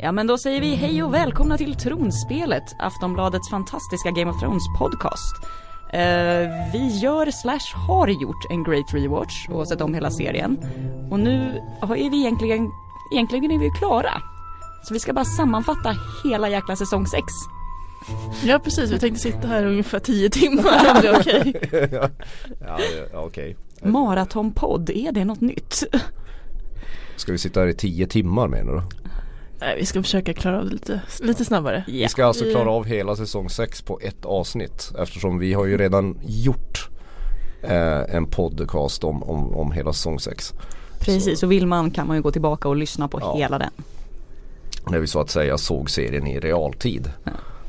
Ja, men då säger vi hej och välkomna till Tronspelet, Aftonbladets fantastiska Game of Thrones podcast. Vi gör / har gjort en great rewatch och sett om hela serien. Och nu är vi egentligen är vi klara. Så vi ska bara sammanfatta hela jäkla säsong 6. Ja, precis. Vi tänkte sitta här ungefär 10 timmar om det är okej. Ja, okej. Maratonpodd, är det något nytt? Ska vi sitta här i 10 timmar menar du? Nej, vi ska försöka klara av det lite snabbare. Vi ska alltså klara av hela säsong 6 på ett avsnitt. Eftersom vi har ju redan gjort en podcast om hela säsong 6. Precis, så vill man kan man ju gå tillbaka och lyssna på hela den. När vi så att säga såg serien i realtid. Ja.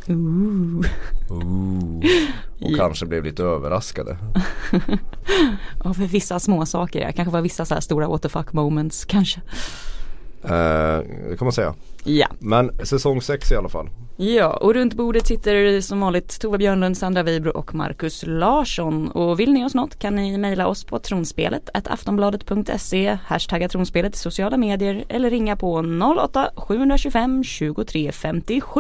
Och kanske blev lite överraskade. Ja, för vissa små saker. Kanske var vissa så här stora what the fuck moments kanske. Det kan man säga. Ja. Men säsong 6 i alla fall. Ja, och runt bordet sitter som vanligt Tova Björnlund, Sandra Weibro och Marcus Larsson. Och vill ni oss något kan ni mejla oss på tronspelet@aftonbladet.se, hashtagga tronspelet i sociala medier eller ringa på 08-725 23 57.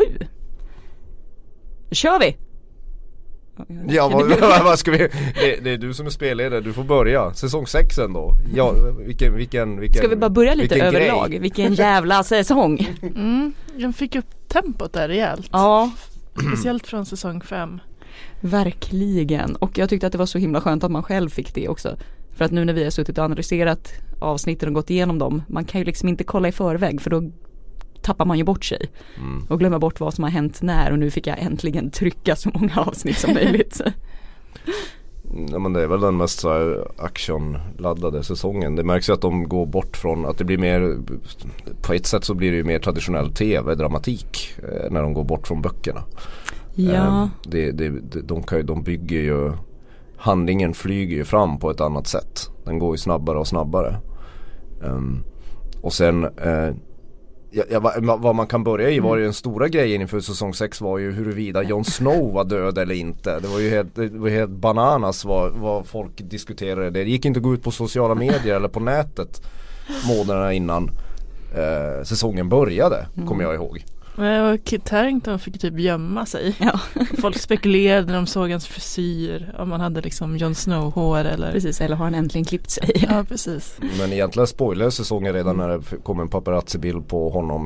Kör vi! Ja, vad ska vi? Det är du som är spelledare, du får börja. Säsong 6 ändå. Ja, vilken ska vi bara börja lite överlag? Grej. Vilken jävla säsong. Jag fick upp tempot där rejält. Ja. Speciellt från säsong 5. Verkligen. Och jag tyckte att det var så himla skönt att man själv fick det också. För att nu när vi har suttit och analyserat avsnitten och gått igenom dem, man kan ju liksom inte kolla i förväg för då tappar man ju bort sig och glömmer bort vad som har hänt när, och nu fick jag äntligen trycka så många avsnitt som möjligt. Ja, men det är väl den mest så här actionladdade säsongen. Det märks ju att de går bort från att det blir mer, på ett sätt så blir det ju mer traditionell tv-dramatik när de går bort från böckerna. Ja. De bygger ju, handlingen flyger ju fram på ett annat sätt. Den går ju snabbare och snabbare. Och sen vad man kan börja i var ju den stora grejen inför säsong 6 var ju huruvida Jon Snow var död eller inte. Det var ju helt bananas vad folk diskuterade. Det gick inte att gå ut på sociala medier eller på nätet månaderna innan säsongen började, kommer jag ihåg. Och Kit Harington fick typ gömma sig. Ja. Folk spekulerade när de såg hans frisyr, om man hade liksom Jon Snow-hår eller... Precis, eller har han äntligen klippt sig. Ja, precis. Men egentligen spoiler säsongen redan när det kom en paparazzi-bild på honom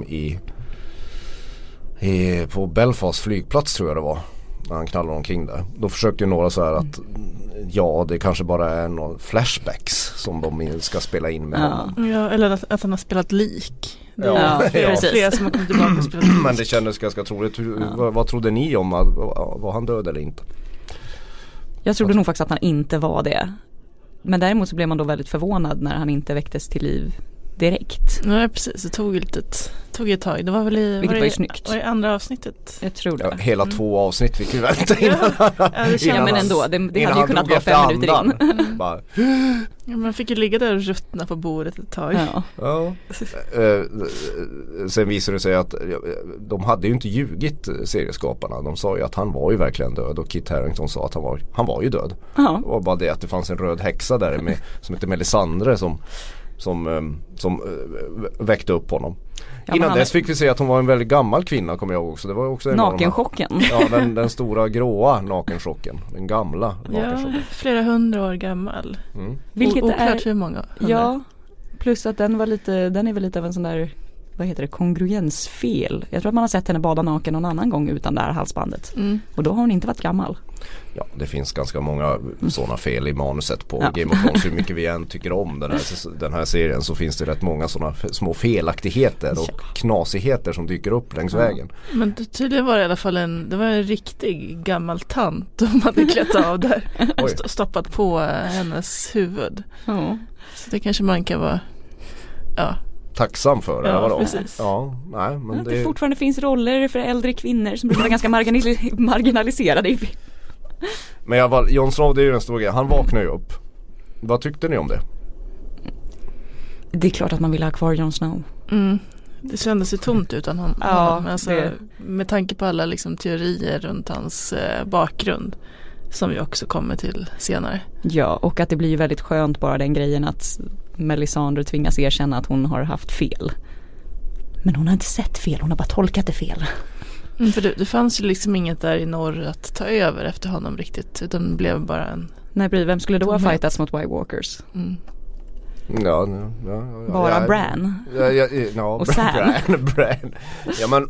på Belfast flygplats, tror jag det var, när han knallade omkring där. Då försökte ju några så här att det kanske bara är några flashbacks som de ska spela in med honom. Ja, eller att han har spelat lik. Det är flera som har kommit tillbaka och spelat lik. Men det kändes ganska troligt. Vad trodde ni om var han död eller inte? Jag trodde nog faktiskt att han inte var det. Men däremot så blev man då väldigt förvånad när han inte väcktes till liv direkt. Nej, precis. Det tog ett tag. Det var väl vilket var ju snyggt. Var det andra avsnittet? Jag tror det. Ja, hela 2 avsnitt fick vi vänta innan. Ja, men ändå. Det hade ju kunnat vara 5 minuter in. Ja, man fick ju ligga där och ruttna på bordet ett tag. Ja. Sen visade det sig att de hade ju inte ljugit, serieskaparna. De sa ju att han var ju verkligen död, och Kit Harington sa att han var ju död. Det var bara det att det fanns en röd häxa där som heter Melisandre som väckte upp honom. Innan dess fick vi se att hon var en väldigt gammal kvinna, kommer jag ihåg också. Det var också nakenchocken. Ja, den stora gråa nakenchocken. Den gamla nakenchocken. Ja, flera 100 år gammal. Vilket oklart hur många. 100. Ja, plus att den är väl lite av en sån där, vad heter det, kongruensfel. Jag tror att man har sett henne bada naken någon annan gång utan det här halsbandet. Och då har hon inte varit gammal. Ja, det finns ganska många sådana fel i manuset på Game of Thrones. Hur mycket vi än tycker om den här serien, så finns det rätt många sådana små felaktigheter och knasigheter som dyker upp längs vägen. Men tydligen var det i alla fall en riktig gammal tant de hade klätt av där och stoppat på hennes huvud. Så det kanske man kan vara tacksam för det. Ja, precis. Men det fortfarande finns roller för äldre kvinnor som brukar vara ganska marginaliserade. Men Jon Snow, det är ju den stora grejen. Han vaknar ju upp. Vad tyckte ni om det? Det är klart att man vill ha kvar Jon Snow. Det kändes ju tomt utan honom. Alltså, med tanke på alla liksom teorier runt hans bakgrund, som vi också kommer till senare. Ja, och att det blir ju väldigt skönt bara den grejen att Melisandre tvingas erkänna att hon har haft fel. Men hon har inte sett fel, hon har bara tolkat det fel. För det fanns ju liksom inget där i norr att ta över efter honom riktigt, utan det blev bara en... Nej, vem skulle då ha fightats mot White Walkers? Ja, bara Bran och Sam. Bran. Ja, men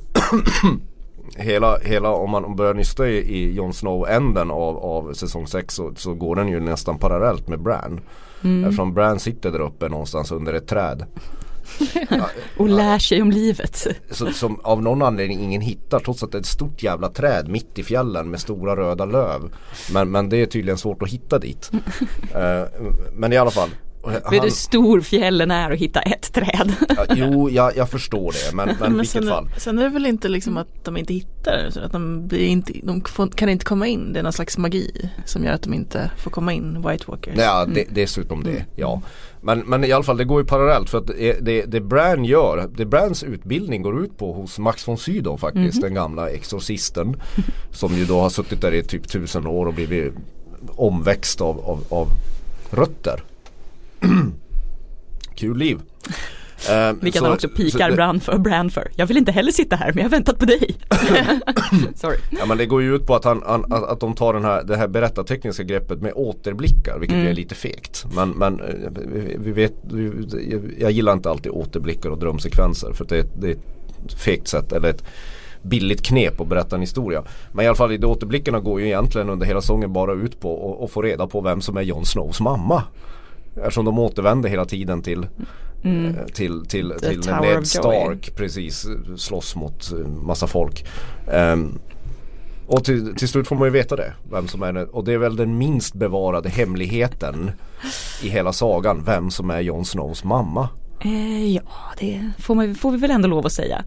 hela om man börjar nysta i Jon Snow-änden av säsong 6 så går den ju nästan parallellt med Bran. Eftersom Bran sitter där uppe någonstans under ett träd. Och lär sig om livet. Som av någon anledning ingen hittar, trots att det är ett stort jävla träd mitt i fjällen med stora röda löv. Men det är tydligen svårt att hitta dit. Men i alla fall. Vet du stor fjällen är att hitta ett träd? Jo, jag förstår det. Men vilket fall. Sen är det väl inte liksom att de inte hittar, så att de kan inte komma in. Det är någon slags magi som gör att de inte får komma in, White Walkers. Ja, dessutom det, ja. Men i alla fall, det går ju parallellt, för att det Bran gör, det Brans utbildning går ut på hos Max von Sydow faktiskt, den gamla exorcisten, som ju då har suttit där i typ 1000 år och blivit omväxt av rötter. Kul liv. Vilket han också pikar Bran för. Jag vill inte heller sitta här, men jag har väntat på dig. Sorry. Ja, men det går ju ut på att de tar det här berättartekniska greppet med återblickar, vilket är lite fegt. Men vi vet, jag gillar inte alltid återblickar och drömsekvenser, för det är ett fegt sätt, eller ett billigt knep att berätta en historia. Men i alla fall, de återblickarna går ju egentligen under hela sången bara ut på att få reda på vem som är Jon Snows mamma. Eftersom de återvänder hela tiden till Ned Stark, precis, slåss mot massa folk. Och till slut får man ju veta det, vem som är det. Och det är väl den minst bevarade hemligheten i hela sagan, vem som är Jon Snows mamma. Ja, det får vi väl ändå lov att säga.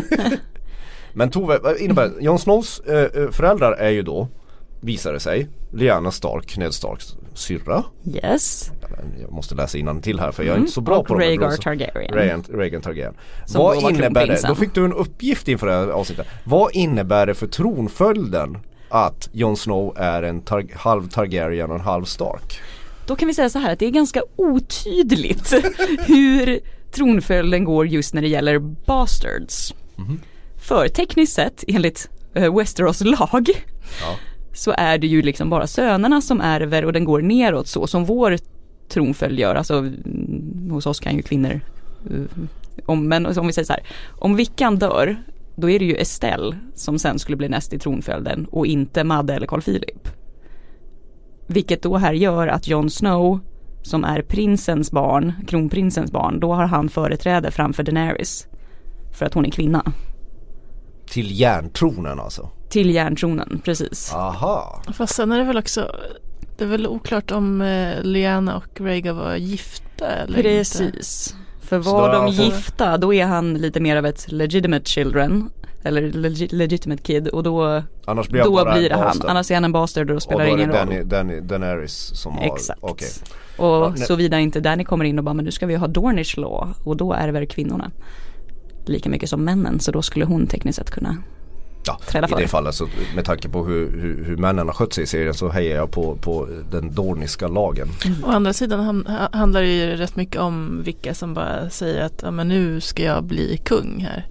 Men Tove, vad innebär Jon Snows föräldrar är ju då, visar det sig, Lyanna Stark, Ned Starks syrra. Yes. Jag måste läsa innan till här, för jag är inte så bra på Rhaegar Targaryen. Rhaegar Targaryen. Vad innebär det? Då fick du en uppgift inför det här avsnittet. Vad innebär det för tronföljden att Jon Snow är en halv Targaryen och en halv Stark? Då kan vi säga så här, att det är ganska otydligt hur tronföljden går just när det gäller bastards. För tekniskt sett, enligt Westeros lag, så är det ju liksom bara sönerna som ärver, och den går neråt så som vår tronföljd gör. Alltså hos oss kan ju kvinnor men om vi säger så här, om Vickan dör, då är det ju Estelle som sen skulle bli näst i tronföljden, och inte Madde eller Carl Philip. Vilket då här gör att Jon Snow, som är kronprinsens barn, då har han företräde framför Daenerys, för att hon är kvinna. Till järntronen alltså? Till järntronen, precis. Aha. Fast sen är det väl också, det är väl oklart om Lyanna och Rhaegar var gifta eller precis. Inte. För var de gifta, då är han lite mer av ett legitimate children, eller legitimate kid, och då blir det han. Annars är han en bastard och spelar ingen roll. Och då är det Daenerys som har... Exakt. Okay. Och såvida inte Dany kommer in och bara, men nu ska vi ha Dornish law, och då ärver kvinnorna lika mycket som männen, så då skulle hon tekniskt sett kunna träda för. I det fallet, så med tanke på hur männen har skött sig i serien, så hejar jag på den dorniska lagen. Å andra sidan handlar det ju rätt mycket om vilka som bara säger att men nu ska jag bli kung här.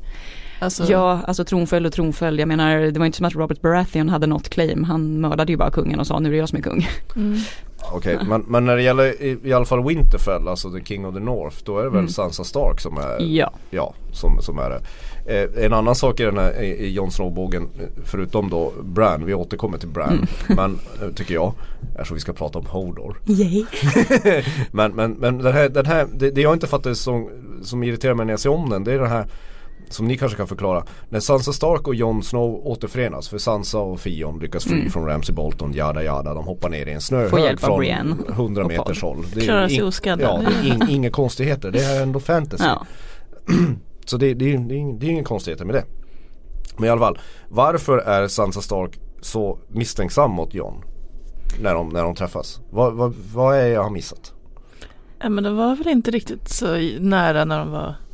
Alltså tronföljd. Jag menar, det var inte som att Robert Baratheon hade något claim. Han mördade ju bara kungen och sa, nu är jag som är kung. Okej, men när det gäller i alla fall Winterfell, alltså the King of the North, då är det väl Sansa Stark som är som är det. En annan sak i den här i Jon Snow-bågen, förutom då Bran, vi återkommer till Bran, men tycker jag, så vi ska prata om Hodor. Yay. men den här det jag inte fattar som irriterar mig när jag ser om den, det är det här som ni kanske kan förklara. När Sansa Stark och Jon Snow återförenas, för Sansa och Theon lyckas fly från Ramsay Bolton, jada, de hoppar ner i en snöhög från 100 meters håll. Det är inga konstigheter, det är ändå fantasy. Ja. Så det är ingen konstigheter med det. Men i alla fall, varför är Sansa Stark så misstänksam mot Jon när de träffas? Vad är jag har missat? Men de var väl inte riktigt så nära när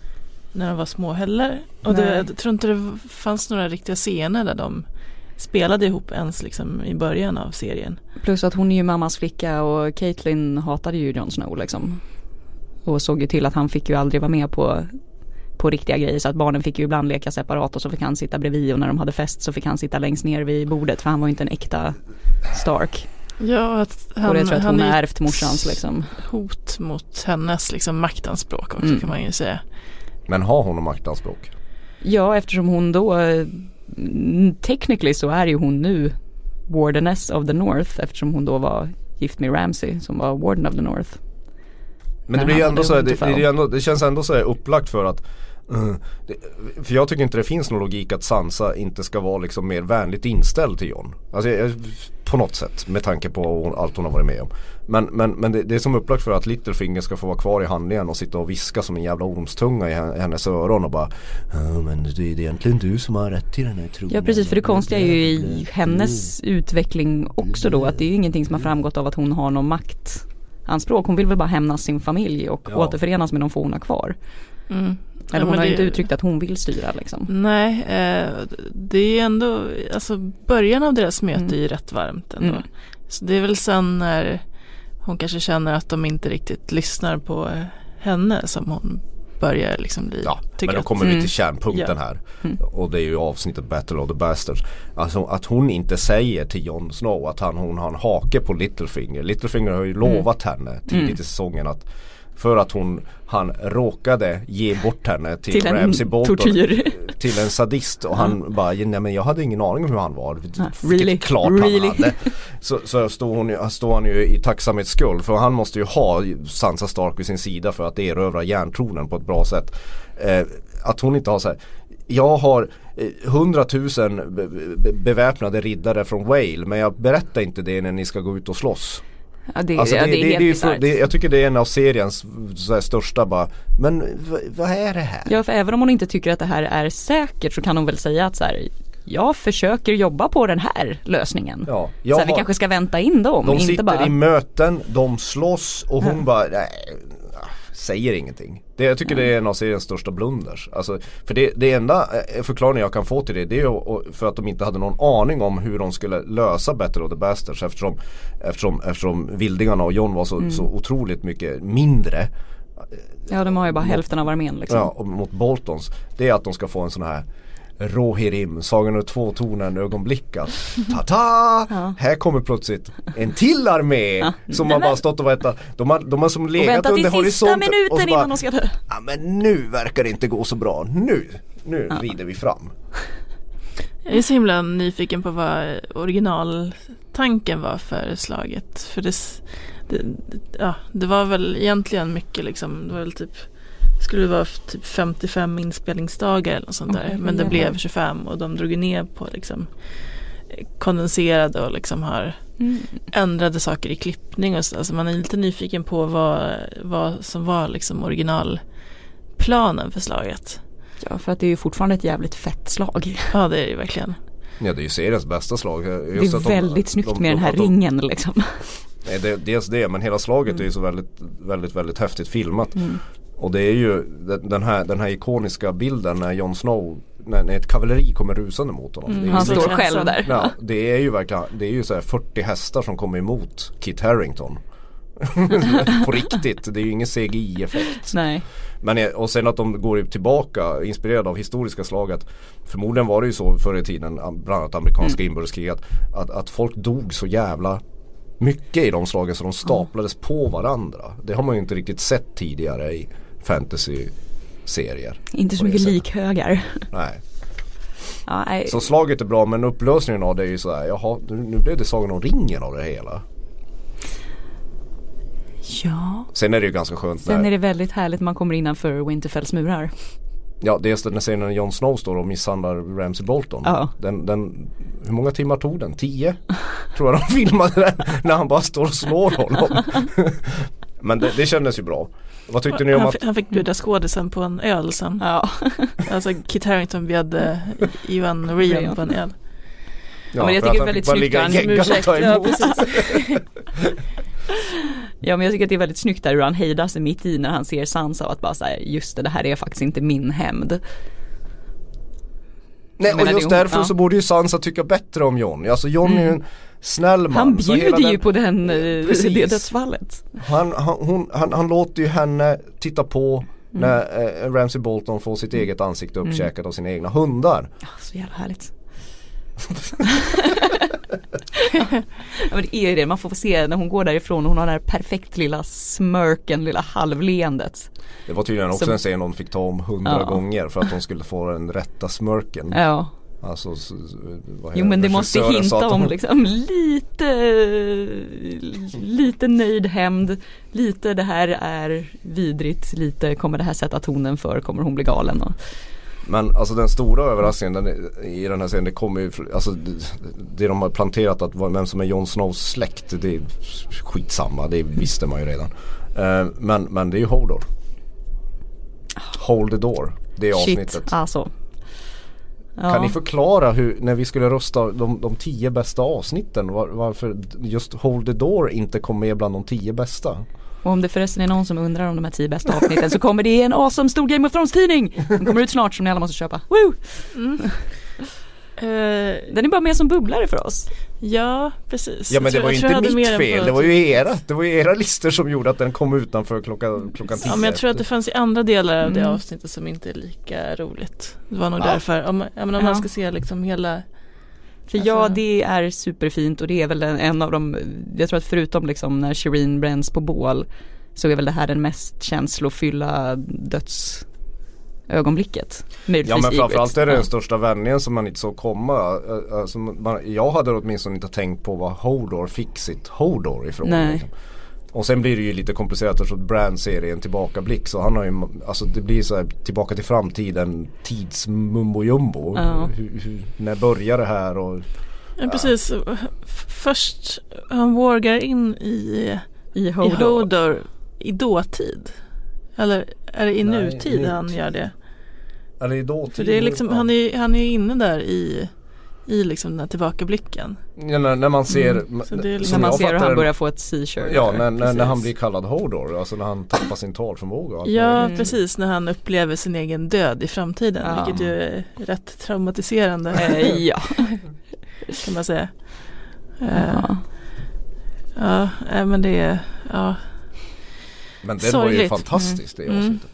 de var små heller. Och jag tror inte det fanns några riktiga scener där de spelade ihop ens liksom i början av serien. Plus att hon är ju mammas flicka, och Caitlyn hatade ju Jon Snow liksom. Och såg ju till att han fick ju aldrig vara med på på riktiga grejer, så att barnen fick ju ibland leka separat och så fick han sitta bredvid, och när de hade fest så fick han sitta längst ner vid bordet, för han var ju inte en äkta Stark. Ja, att och det tror jag att hon har ärvt morsans liksom hot mot hennes liksom maktanspråk också, kan man ju säga. Men har hon någon maktanspråk? Ja, eftersom hon då technically så är ju hon nu Wardeness of the North, eftersom hon då var gift med Ramsay som var Warden of the North. Men det blir ju ändå så här, det känns ändå så här upplagt för att för jag tycker inte det finns någon logik att Sansa inte ska vara liksom mer vänligt inställd till Jon. Alltså på något sätt, med tanke på allt hon har varit med om. Men det är som upplagt för att Littlefinger ska få vara kvar i handlingen och sitta och viska som en jävla ormstunga i hennes öron och bara men det är egentligen du som har rätt till den här tronen. Ja, precis, för det konstiga är ju i hennes utveckling också då, att det är ju ingenting som har framgått av att hon har någon maktanspråk. Hon vill väl bara hämnas sin familj och återförenas med de få hon har kvar. Eller hon har inte uttryckt att hon vill styra liksom. Nej, det är ändå, alltså början av deras möte är ju rätt varmt ändå. Så det är väl sen när hon kanske känner att de inte riktigt lyssnar på henne som hon börjar liksom bli. Ja, men då kommer vi till kärnpunkten här. Och det är ju avsnittet Battle of the Bastards. Alltså att hon inte säger till Jon Snow att hon har en hake på Littlefinger. Littlefinger har ju lovat henne tidigt i säsongen att för att han råkade ge bort henne till Ramsay Bolton, till en sadist, och han bara, nej men jag hade ingen aning om hur han var. Really? Klart han hade. Så står han ju i tacksamhetsskuld, för han måste ju ha Sansa Stark vid sin sida för att erövra järntronen på ett bra sätt. Att hon inte har så här, jag har 100 000 beväpnade riddare från Whale, men jag berättar inte det när ni ska gå ut och slåss. Ja, det är helt jag tycker det är en av seriens så här, största bara, men vad är det här? Ja, för även om hon inte tycker att det här är säkert så kan hon väl säga att så här, jag försöker jobba på den här lösningen. Ja, så här, vi kanske ska vänta in dem. De inte sitter bara i möten, de slåss och hon bara säger ingenting. Jag tycker det är en av seriens största blunders. Alltså, för det enda förklaringen jag kan få till det är för att de inte hade någon aning om hur de skulle lösa Battle of the Bastards, eftersom vildingarna och Jon var så otroligt mycket mindre. Ja, de har ju bara hälften av armén liksom. Ja, och mot Boltons. Det är att de ska få en sån här Rohirrim, Sagan om två tornen ögonblickar. Ta-ta! Ja. Här kommer plötsligt en till armé som har bara stått och väntat. De har som legat under horisonten minuten innan de ska dö. Ja, men nu verkar det inte gå så bra. Nu rider vi fram. Jag är så himla nyfiken på vad originaltanken var för slaget. För det var väl egentligen mycket liksom, det var väl typ, skulle det vara typ 55 inspelningsdagar eller något sånt där. Men det blev 25 och de drog ner på liksom kondenserade och liksom har ändrade saker i klippning och så. Alltså man är lite nyfiken på vad som var liksom originalplanen för slaget. Ja, för att det är ju fortfarande ett jävligt fett slag. Ja, det är det verkligen. Ja, det är ju seriens bästa slag. Just det är väldigt snyggt med den här ringen liksom. Nej, dels det, men hela slaget är ju så väldigt, väldigt, väldigt häftigt filmat. Och det är ju den här ikoniska bilden när Jon Snow, när ett kavalleri kommer rusande mot honom. Han står själv där. Ja, det är ju verkligen, det är ju så här 40 hästar som kommer emot Kit Harington. På riktigt, det är ju ingen CGI-effekt. Nej. Men och sen att de går tillbaka inspirerade av historiska slaget. Förmodligen var det ju så förr i tiden, bland annat amerikanska inbördeskriget, att folk dog så jävla mycket i de slagen så de staplades på varandra. Det har man ju inte riktigt sett tidigare i fantasy-serier. Inte så mycket likhögar. Nej. Ja, så slaget är bra, men upplösningen av det är ju så här, jaha, nu blev det Sagan om ringen av det hela. Ja. Sen är det ju ganska skönt. Sen är det väldigt härligt när man kommer innanför Winterfells murar. Ja, det är den scenen när Jon Snow står och misshandlar Ramsay Bolton. Ja. Hur många timmar tog den? 10? Tror jag de filmade den när han bara står och slår honom. Men det kändes ju bra. Vad tyckte ni om att... Han fick bjuda skådisen på en öl sen. Ja. Alltså Kit Harington bjöd Ivan Rian på en öl. Ja, men jag tycker det är väldigt snyggt Ja, men jag tycker att det är väldigt snyggt där hur han hejdar sig mitt i när han ser Sansa och att bara säga just det här är faktiskt inte min hämnd. Nej, och just därför så borde ju Sansa tycka bättre om Jon. Alltså Jon är ju en snäll man. Han bjuder ju på det dödsfallet. Han låter ju henne titta på När Ramsay Bolton får sitt eget ansikte uppkäkat av sina egna hundar. Ja, så jävla härligt. Ja, men det är ju det, man får se när hon går därifrån och hon har den här perfekt lilla smörken, lilla halvleendet. Det var tydligen också en scen hon fick ta om 100 gånger för att hon skulle få den rätta smörken. Ja. Alltså, jo, men det måste hinta om liksom lite nöjd hämnd, lite det här är vidrigt, lite kommer det här sätta tonen för, kommer hon bli galen. Men alltså den stora överraskningen i den här scenen, det kommer ju, alltså det de har planterat att vem som är Jon Snows släkt, det är skitsamma, det visste man ju redan. Men det är ju Hodor. Hold the door, det är avsnittet. Shit, alltså. Ja. Kan ni förklara hur, när vi skulle rösta de 10 bästa avsnitten, varför just Hold the Door inte kom med bland de 10 bästa? Och om det förresten är någon som undrar om de här 10 bästa avsnitten så kommer det en awesome stor Game of Thrones-tidning. Den kommer ut snart som ni alla måste köpa. Woo! Den är bara med som bubblare för oss. Ja, precis. Ja, men det var ju inte mitt fel. Det var ju era listor som gjorde att den kom utanför klockan 10. Ja, men jag tror att det fanns i andra delar av det avsnittet som inte är lika roligt. Det var nog därför. Om man ska se liksom hela... För det är superfint och det är väl en av de, jag tror att förutom liksom när Shireen bränns på bål så är väl det här den mest känslofylla dödsögonblicket. Ja, men framförallt är det den största vändningen som man inte såg komma. Alltså, jag hade åtminstone inte tänkt på vad Hodor fick sitt Hodor ifrån. Liksom. Och sen blir det ju lite komplicerat så att Bran ser i en tillbakablick, så han har ju, alltså det blir så här tillbaka till framtiden, tidsmumbo jumbo. När börjar det här? Och ja, precis. Först han vågar in i Hodor i dåtid. Eller är det i nutid han gör det? Eller i dåtid. För det är liksom, han är inne där i liksom den här tillbakablicken. Ja, när man ser när man ser hur han börjar få ett seizure. Ja, när han blir kallad Hodor, alltså när han tappar sin talförmåga. Ja, precis, när han upplever sin egen död i framtiden, vilket ju är rätt traumatiserande. Ja. Kan man säga. Men det är men det var ju fantastiskt det avsnittet.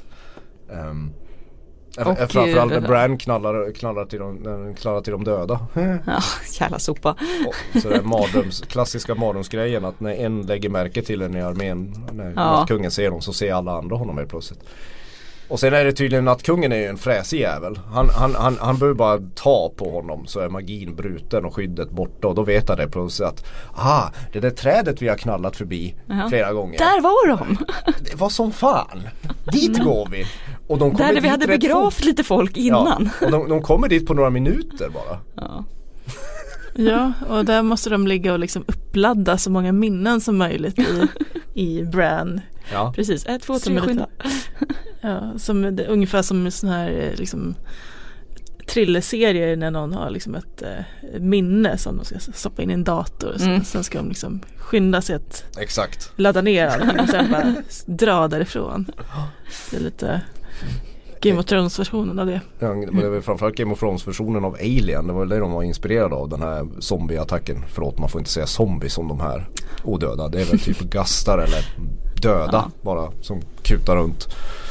Framförallt när Bran knallar till de döda. Ja, jävla sopa. Så det är klassiska mardrömsgrejen att när en lägger märke till en i armén, när kungen ser dem, så ser alla andra honom helt plötsligt. Och sen är det tydligen att kungen är en fräsig jävel. Han behöver bara ta på honom så är magin bruten och skyddet borta. Och då vet han det plötsligt att det där trädet vi har knallat förbi flera gånger. Där var de! Det var som fan. Dit går vi. Och de där vi hade begravt lite folk innan. Ja, och de kommer dit på några minuter bara. Ja, och där måste de ligga och liksom uppladda så många minnen som möjligt i Bran. Ja. Precis, 1, 2, 3, skynda. Ja, ungefär som en sån här liksom thrillerserier när någon har liksom ett minne som de ska stoppa in i en dator. Sen ska de liksom skynda sig att ladda ner allt och sen bara dra därifrån. Det är lite Game of Thrones-versionen av det. Ja, men det var framförallt Game of Thrones-versionen av Alien. Det var det de var inspirerade av, den här zombie-attacken. Förlåt, man får inte säga zombie som de här odöda. Det är väl typ gastar eller döda bara som kutar runt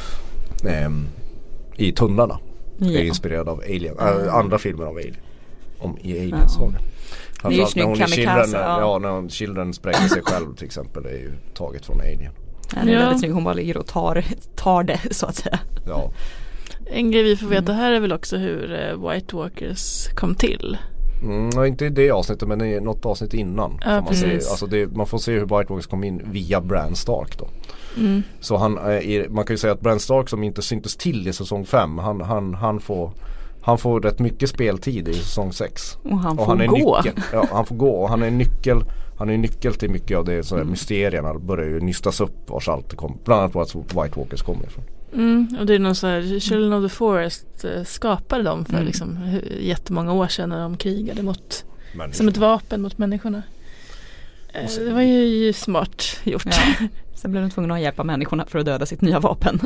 i tunnlarna. Det är inspirerad av Alien. Andra filmer av Alien. I Alien-sagan. Det är ju snygg kamikaze. När Children spränger sig själv till exempel, det är ju taget från Alien. Ja, det är väldigt snygg. Hon bara ligger och tar det så att säga. Ja. En grej vi får veta här är väl också hur White Walkers kom till. Inte i det avsnittet, men i något avsnitt innan. Man får se hur White Walkers kom in via Bran Stark då. Så man kan ju säga att Bran Stark, som inte syntes till i säsong 5, han får rätt mycket speltid i säsong 6. Och han får gå. Han får gå, och han är nyckel till mycket av det så mysterierna börjar ju nystas upp vars allt kom, bland annat på att White Walkers kommer ifrån. Och det är någon så här, Children of the Forest skapade dem för liksom jättemånga år sedan när de krigade mot som ett vapen mot människorna. Det var ju smart gjort. Ja. Sen blev de tvungna att hjälpa människorna för att döda sitt nya vapen.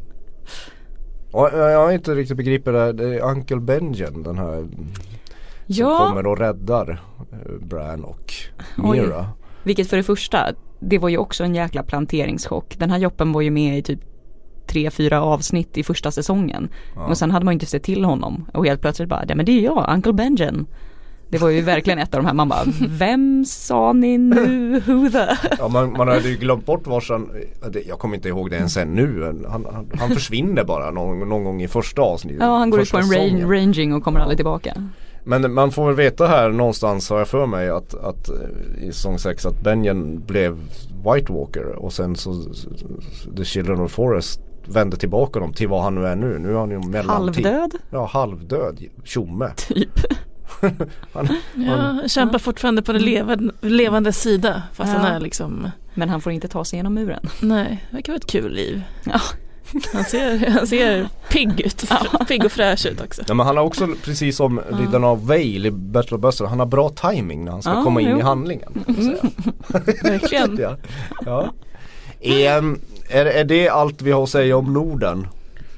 Jag har inte riktigt begripit det är Uncle Benjen, den här som kommer och räddar Bran och Mira. Vilket för det första, det var ju också en jäkla planteringschock. Den här joppen var ju med i typ 3-4 avsnitt i första säsongen. Och sen hade man inte sett till honom. Och helt plötsligt bara, ja men det är jag, Uncle Benjen. Det var ju verkligen ett av de här, man bara, vem sa ni nu? Who the? Ja, man hade ju glömt bort varsan, jag kommer inte ihåg det ens nu. Han försvinner bara någon gång i första avsnittet. Ja, han går ut på en ranging och kommer aldrig tillbaka. Men man får väl veta här någonstans, har jag för mig, att i säsong 6 att Benjen blev White Walker och sen så The Children of the Forest vände tillbaka dem till vad han nu är nu. Nu är han ju halvdöd? Ja, halvdöd. Tjomme. Typ. han kämpar fortfarande på den levande sida fast han är liksom... Men han får inte ta sig genom muren. Nej, det verkar vara ett kul liv. Ja. Han ser pigg ut. Pigg och fräsch ut också. Ja, men han har också, precis som Riddarna av Vale i Battle of Buster, han har bra timing när han ska komma in i handlingen. Verkligen. Ja. Är det allt vi har att säga om Norden?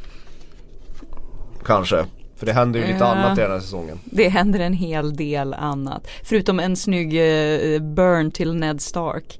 Kanske. För det händer ju lite annat i den här säsongen. Det händer en hel del annat. Förutom en snygg burn till Ned Stark.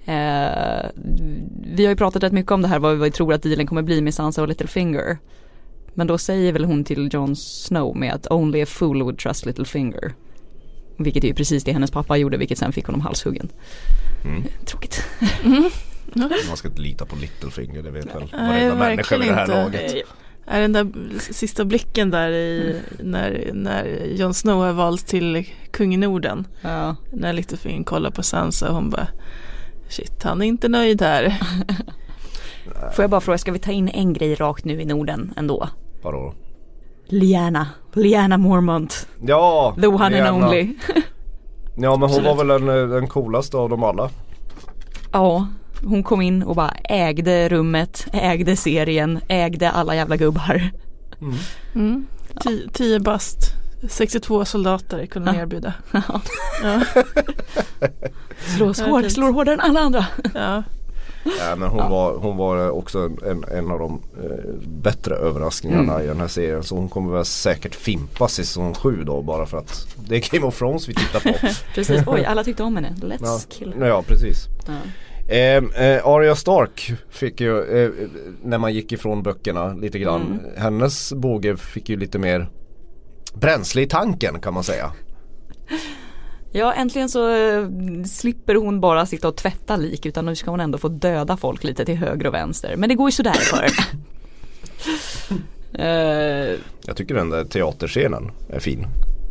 Vi har ju pratat rätt mycket om det här, vad vi tror att dealen kommer bli med Sansa och Littlefinger. Men då säger väl hon till Jon Snow med att only a fool would trust Littlefinger. Vilket är ju precis det hennes pappa gjorde, vilket sen fick honom halshuggen. Tråkigt. Man ska inte lita på Littlefinger, det vet väl varenda människa vid det här laget. Är den där sista blicken där när Jon Snow har valt till kung i Norden. Ja. När Littlefinger kollar på Sansa och hon bara, shit, han är inte nöjd här. Får jag bara fråga, ska vi ta in en grej rakt nu i Norden ändå? Vadå? Lyanna Mormont. Ja, the one Lyanna. And only. Ja, men hon var väl den coolaste av dem alla. Ja, hon kom in och bara ägde rummet, ägde serien, ägde alla jävla gubbar. 10 bast, 62 soldater kunde man erbjuda. Ja. Slår hårdare än alla andra. Ja. Ja, men hon var också en av de bättre överraskningarna i den här serien. Så hon kommer väl säkert fimpas i säsong 7 då, bara för att det är Game of Thrones vi tittar på. Precis, oj, alla tyckte om henne. Let's kill her. Ja, precis. Arya Stark fick ju när man gick ifrån böckerna lite grann, hennes båge fick ju lite mer bränsle i tanken, kan man säga. Ja, äntligen så slipper hon bara sitta och tvätta lik, utan nu ska hon ändå få döda folk lite till höger och vänster. Men det går ju sådär för. Jag tycker den där teaterscenen är fin.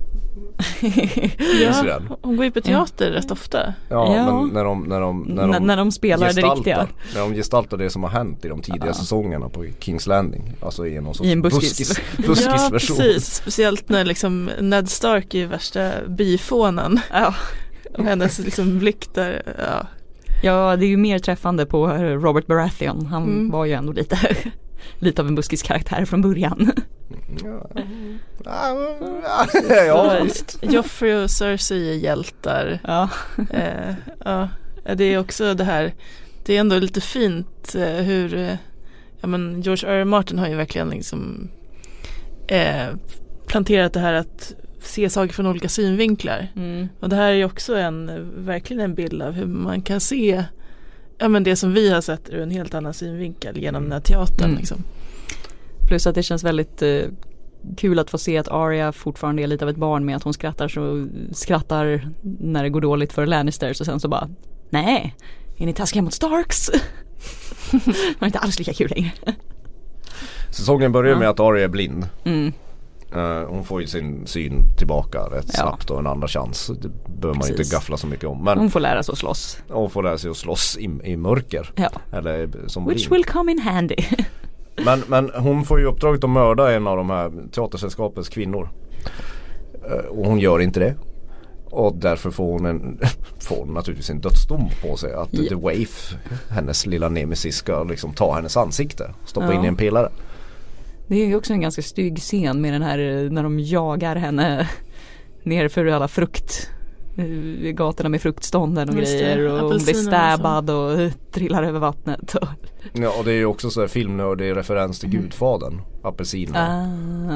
Ja, hon går ju på teater rätt ofta. Ja, men när de spelar det riktiga. När de gestaltar det som har hänt i de tidiga säsongerna på King's Landing. Alltså i en buskisversion. Ja, precis. Speciellt när liksom Ned Stark är värsta byfånen. Ja. Och hennes liksom blick där. Ja, det är ju mer träffande på Robert Baratheon. Han var ju ändå lite av en buskiskaraktär från början. Ja, Joffrey och Cersei är hjältar. Ja. Det är också det här. Det är ändå lite fint hur George R. R. Martin har ju verkligen liksom planterat det här att se saker från olika synvinklar. Och det här är ju också verkligen en bild av hur man kan se det som vi har sett ur en helt annan synvinkel genom den här teatern liksom. Plus att det känns väldigt kul att få se att Arya fortfarande är lite av ett barn med att hon skrattar när det går dåligt för Lannisters och sen så bara, nej, är ni taskiga mot Starks? Det var inte alls lika kul längre. Säsongen börjar med att Arya är blind. Hon får ju sin syn tillbaka rätt snabbt och en andra chans. Det behöver man inte gaffla så mycket om. Men hon får lära sig att slåss. Hon får lära sig att slåss i mörker. Ja. Eller som which will come in handy. Men hon får ju uppdraget att mörda en av de här teatersällskapets kvinnor. Och hon gör inte det. Och därför får hon naturligtvis en dödsdom på sig. Att The Waif, hennes lilla nemesis, ska liksom ta hennes ansikte. Stoppa in i en pelare. Det är ju också en ganska stygg scen med den här när de jagar henne ner för alla gatorna med fruktstånden och grejer, och hon blir stabbad och trillar över vattnet. Ja, och det är ju också så här filmnördig referens till Gudfadern, apelsiner.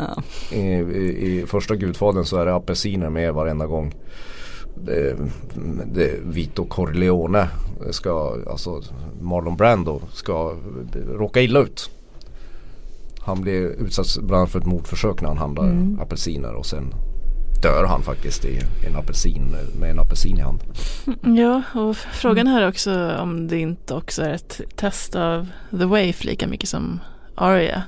I första Gudfadern så är det apelsiner med varenda gång. Det Vito Corleone alltså Marlon Brando ska råka illa ut. Han blir utsatt bland annat för ett mordförsök när han handlar apelsiner och sen dör han faktiskt i en apelsin med en apelsin i hand. Ja, och frågan här också om det inte också är ett test av The Waif lika mycket som Arya.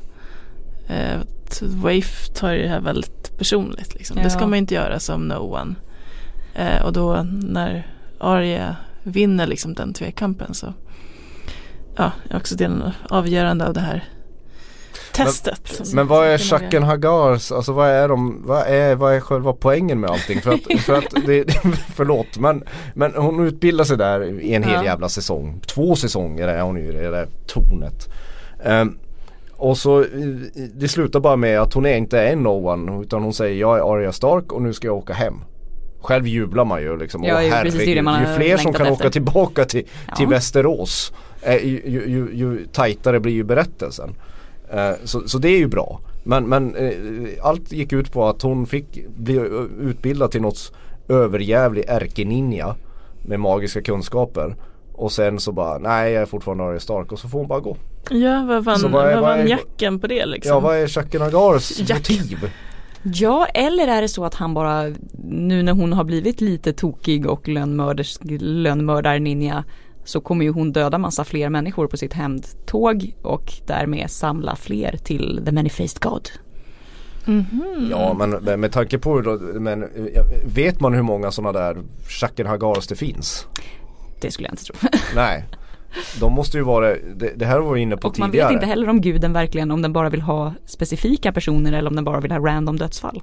Waif tar det här väldigt personligt liksom. Det ska man inte göra som No One. Och då när Arya vinner liksom den tvekampen så är också delen avgörande av det här testet. Men vad är Jaqen Hagars, alltså vad är själva poängen med allting? För att förlåt, men hon utbildar sig där i en hel jävla säsong. 2 säsonger är hon ju i det där tornet. Och så det slutar bara med att hon inte är No One, utan hon säger jag är Arya Stark och nu ska jag åka hem. Själv jublar man ju liksom. Ja, ju fler som kan åka tillbaka till Västerås ju tajtare blir ju berättelsen. Så det är ju bra. Men allt gick ut på att hon fick bli utbildad till något överjävlig ärkeninja med magiska kunskaper. Och sen så bara, nej jag är fortfarande Arya Stark, och så får hon bara gå. Ja, vad vann jacken på det liksom? Ja, vad är Jaqen Hagars motiv? Ja, eller är det så att han bara, nu när hon har blivit lite tokig och lönnmördar-ninja, så kommer ju hon döda massa fler människor på sitt hämndtåg och därmed samla fler till The Many-Faced God. Mm-hmm. Ja, men med tanke på vet man hur många sådana där Jaqen Hagars det finns? Det skulle jag inte tro. Nej. De måste ju vara, det här var vi inne på och tidigare. Man vet inte heller om guden verkligen, om den bara vill ha specifika personer eller om den bara vill ha random dödsfall.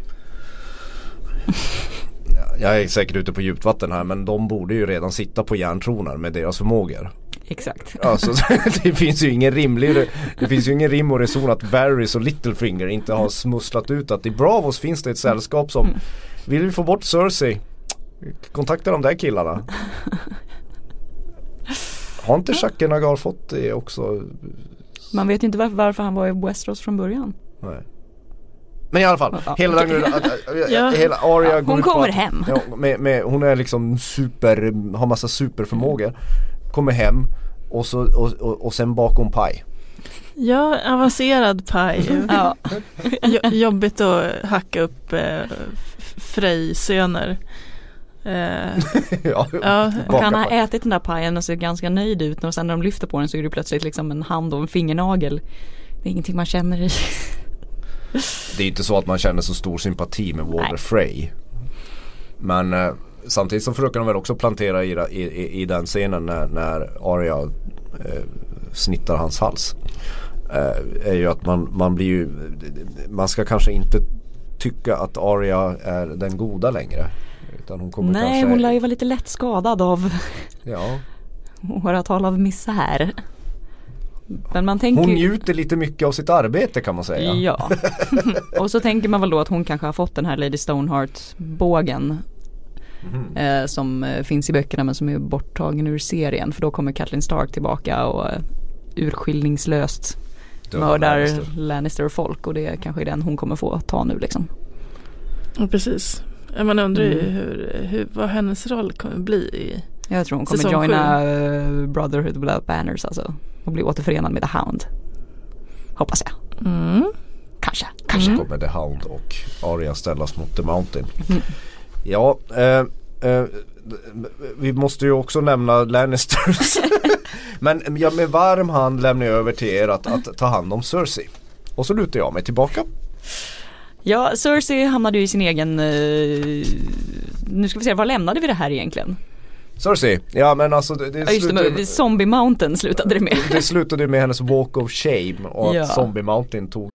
Jag är säkert ute på djupt vatten här, men de borde ju redan sitta på järntronar med deras förmågor. Exakt. Alltså, det finns ju ingen rim och reson att Varys och Littlefinger inte har smusslat ut att i Bravos finns det ett sällskap som vill vi få bort Cersei. Kontakta de där killarna. Har inte Jaqen Hagar fått det också? Man vet inte varför han var i Westeros från början. Nej. Men i alla fall, hela Arya går hon kommer hem. Ja, hon är liksom har massa superförmågor. Kommer hem och sen bakom paj. Ja, avancerad paj. Jobbigt att hacka upp Frey-söner. Han har ätit den där pajen och ser ganska nöjd ut, och sen när de lyfter på den så är det plötsligt liksom en hand och en fingernagel. Det är ingenting man känner i. Det är inte så att man känner så stor sympati med Walder Frey. Men samtidigt så försöker de väl också plantera i den scenen när Arya snittar hans hals. Är ju att man blir ju, man ska kanske inte tycka att Arya är den goda längre. Utan hon kommer kanske... hon lär ju vara lite lätt skadad av åratal av misär. Men man tänker... Hon njuter lite mycket av sitt arbete, kan man säga. Ja. Och så tänker man väl då att hon kanske har fått den här Lady Stoneheart-bågen som finns i böckerna men som är borttagen ur serien. För då kommer Catelyn Stark tillbaka och urskillningslöst mördar Lannister-folk, och det kanske är den hon kommer få ta nu liksom. Ja, precis. Man undrar ju vad hennes roll kommer bli i. Jag tror hon kommer joina Brotherhood Without Banners alltså, och bli återförenad med The Hound. Hoppas jag. Kanske. Kommer The Hound och Arya ställas mot The Mountain. Ja, vi måste ju också nämna Lannisters. Men jag med varm hand lämnar jag över till er att ta hand om Cersei. Och så lutar jag mig tillbaka. Ja, Cersei hamnade ju i sin egen... nu ska vi se, var lämnade vi det här egentligen? Cersei, ja men alltså Zombie Mountain slutade det med. Det slutade med hennes Walk of Shame och att Zombie Mountain tog.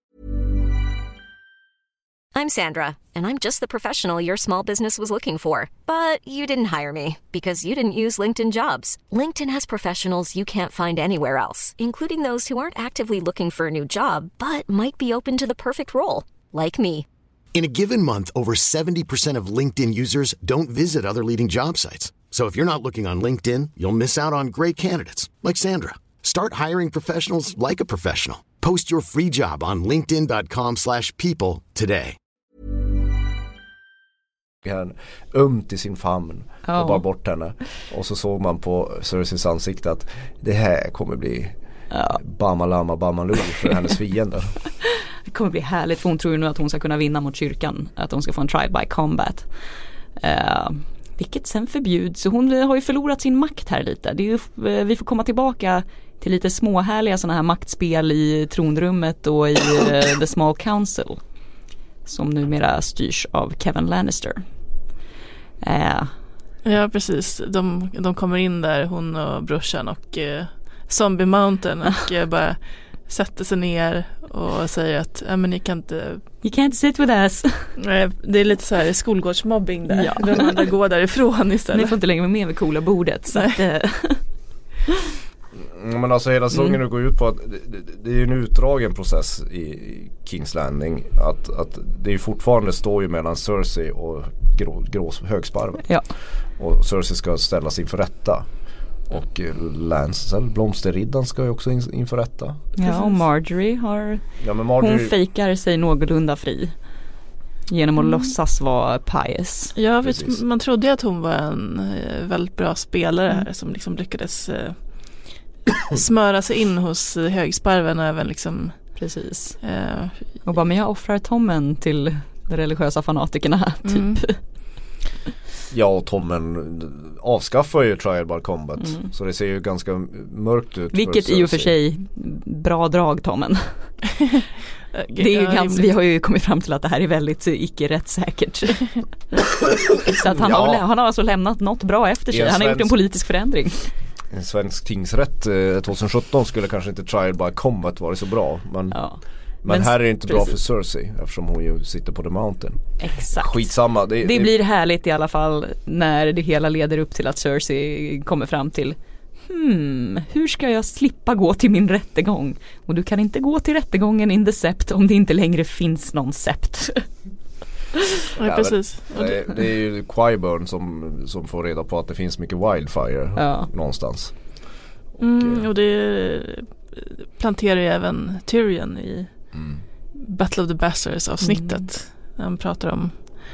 I'm Sandra, and I'm just the professional your small business was looking for. But you didn't hire me because you didn't use LinkedIn Jobs. LinkedIn has professionals you can't find anywhere else, including those who aren't actively looking for a new job, but might be open to the perfect role, like me. In a given month, over 70% of LinkedIn users don't visit other leading job sites. So if you're not looking on LinkedIn, you'll miss out on great candidates like Sandra. Start hiring professionals like a professional. Post your free job on linkedin.com/people today. I sin famn och bara bort henne. Och så såg man på Cerseis ansikte att det här kommer bli Bamalama Bamaloo för hennes fiender. kommer bli härligt för hon tror ju nu att hon ska kunna vinna mot kyrkan. Att hon ska få en trial by combat. Vilket sen förbjuds. Så hon har ju förlorat sin makt här lite. Det är ju, vi får komma tillbaka till lite småhärliga sådana här maktspel i tronrummet och i The Small Council. Som numera styrs av Kevin Lannister. Ja, precis. De kommer in där, hon och brorsan och Zombie Mountain och bara sätter sig ner och säger att men ni kan inte... You can't sit with us. Det är lite så här skolgårdsmobbing där. Ja. De andra går därifrån istället. Ni får inte längre med vid coola bordet. Så att, men alltså hela säsongen går ut på att det är ju en utdragen process i King's Landing. Att det är fortfarande står ju mellan Cersei och högsparven. Ja. Och Cersei ska ställas inför rätta. Och Lancel, Blomsterriddan, ska ju också inför rätta. Ja, och Marjorie hon fejkar sig någorlunda fri genom att låtsas vara pious. Ja, man trodde ju att hon var en väldigt bra spelare här som liksom lyckades smöra sig in hos högsparven och även liksom... Precis. Och bara, men jag offrar Tommen till de religiösa fanatikerna, typ. Ja, och Tommen avskaffar ju trial by combat. Så det ser ju ganska mörkt ut. Vilket i och för sig bra drag, Tommen. Det är ju ganska, vi har ju kommit fram till att det här är väldigt icke-rättssäkert. Så att han har alltså lämnat något bra efter sig. Han har gjort en politisk förändring. En svensk tingsrätt 2017 skulle kanske inte trial by combat vara så bra. Men här är det inte bra för Cersei eftersom hon ju sitter på The Mountain. Exakt. Skitsamma. Det blir härligt i alla fall när det hela leder upp till att Cersei kommer fram till hur ska jag slippa gå till min rättegång? Och du kan inte gå till rättegången in the sept om det inte längre finns någon sept. Ja, precis. Det är ju Qyburn som får reda på att det finns mycket wildfire någonstans. Och det planterar ju även Tyrion i Battle of the Bastards avsnittet. Han pratar om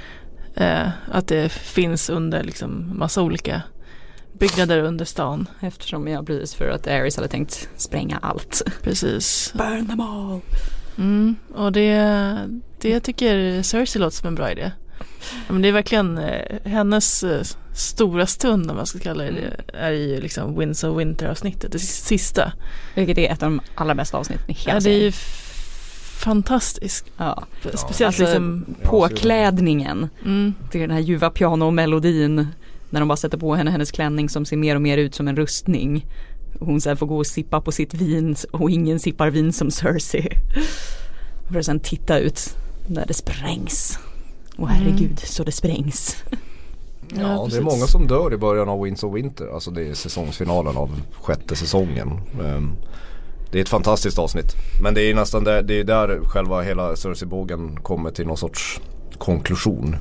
att det finns under liksom massa olika byggnader under stan. Eftersom precis för att Aerys hade tänkt spränga allt. Precis. Burn them all. Och det tycker Cersei låter som en bra idé. Men det är verkligen hennes stora stund, om man ska kalla det, är i liksom Winds of Winter avsnittet, det sista. Vilket är ett av de allra bästa avsnitten i hela serien. Det är ju fantastiskt. Ja. Speciellt alltså, liksom påklädningen till den här ljuva pianomelodin när de bara sätter på hennes klänning som ser mer och mer ut som en rustning. Hon sen får gå och sippa på sitt vin och ingen sippar vin som Cersei. För att sen titta ut när det sprängs. Och herregud, så det sprängs. Ja, det är många som dör i början av Winds of Winter. Alltså det är säsongsfinalen av 6:e säsongen. Det är ett fantastiskt avsnitt. Men det är nästan det är där själva hela Cersei-bågen kommer till någon sorts konklusion.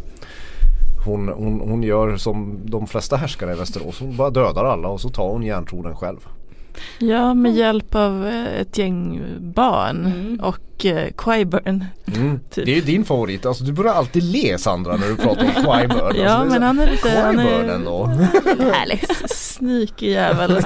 Hon gör som de flesta härskare i Västerås. Hon bara dödar alla och så tar hon järntronen själv. Ja, med hjälp av ett gäng barn och Qyburn. Typ. Det är ju din favorit. Alltså, du börjar alltid le, Sandra, när du pratar om Qyburn. Ja, alltså, men han är lite... Qyburn ändå. Härligt. Sneaky jävel.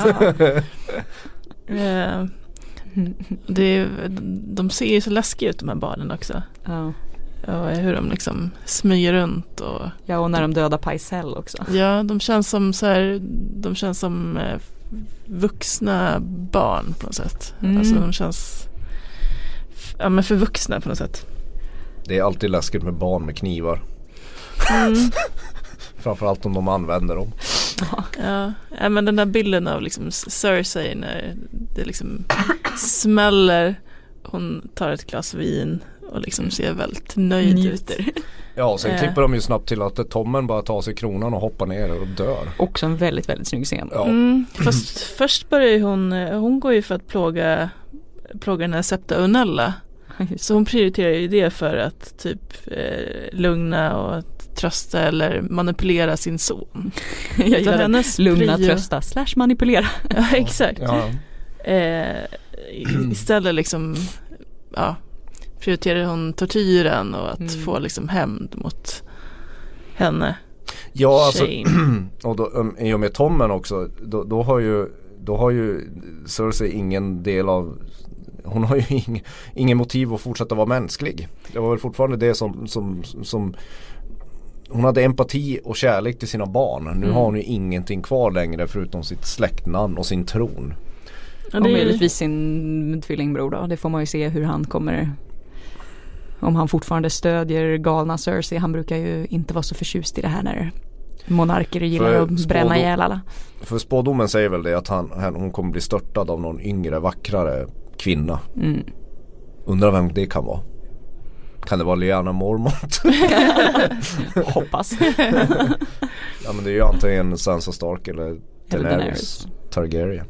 De ser ju så läskiga ut, de här barnen också. Ja. Och hur de liksom smyger runt och när de dödar Pycelle också. Ja, de känns som vuxna barn på något sätt. Alltså de känns men för vuxna på något sätt. Det är alltid läskigt med barn med knivar. Framförallt om de använder dem. Ja, men den där bilden av liksom Cersei när det liksom smäller, hon tar ett glas vin och liksom ser väldigt nöjd ut. Ja, och sen klipper de ju snabbt till att Tommen bara tar sig kronan och hoppar ner och dör. Också en väldigt, väldigt snygg scen. Ja. Fast först börjar hon går ju för att plåga den här Septa Unella. Så hon prioriterar ju det för att typ lugna och trösta eller manipulera sin son. Jag gillar hennes lugna, trösta / manipulera. Ja, exakt. Ja. Istället liksom prioriterar hon tortyren och att få liksom hämnd mot henne. Ja, alltså, och då, i och med Tommen också, då har ju Cersei ingen del av hon har ju ingen motiv att fortsätta vara mänsklig. Det var väl fortfarande det som hon hade empati och kärlek till sina barn. Nu har hon ju ingenting kvar längre förutom sitt släktnamn och sin tron. Och möjligtvis sin tvillingbror då. Det får man ju se hur han kommer, om han fortfarande stödjer galna Cersei. Han brukar ju inte vara så förtjust i det här när monarker gillar att bränna ihjäl alla. För spådomen säger väl det att hon kommer bli störtad av någon yngre, vackrare kvinna. Undrar vem det kan vara. Kan det vara Lyanna Mormont? Hoppas. Ja, men det är ju antingen Sansa Stark eller Daenerys Targaryen.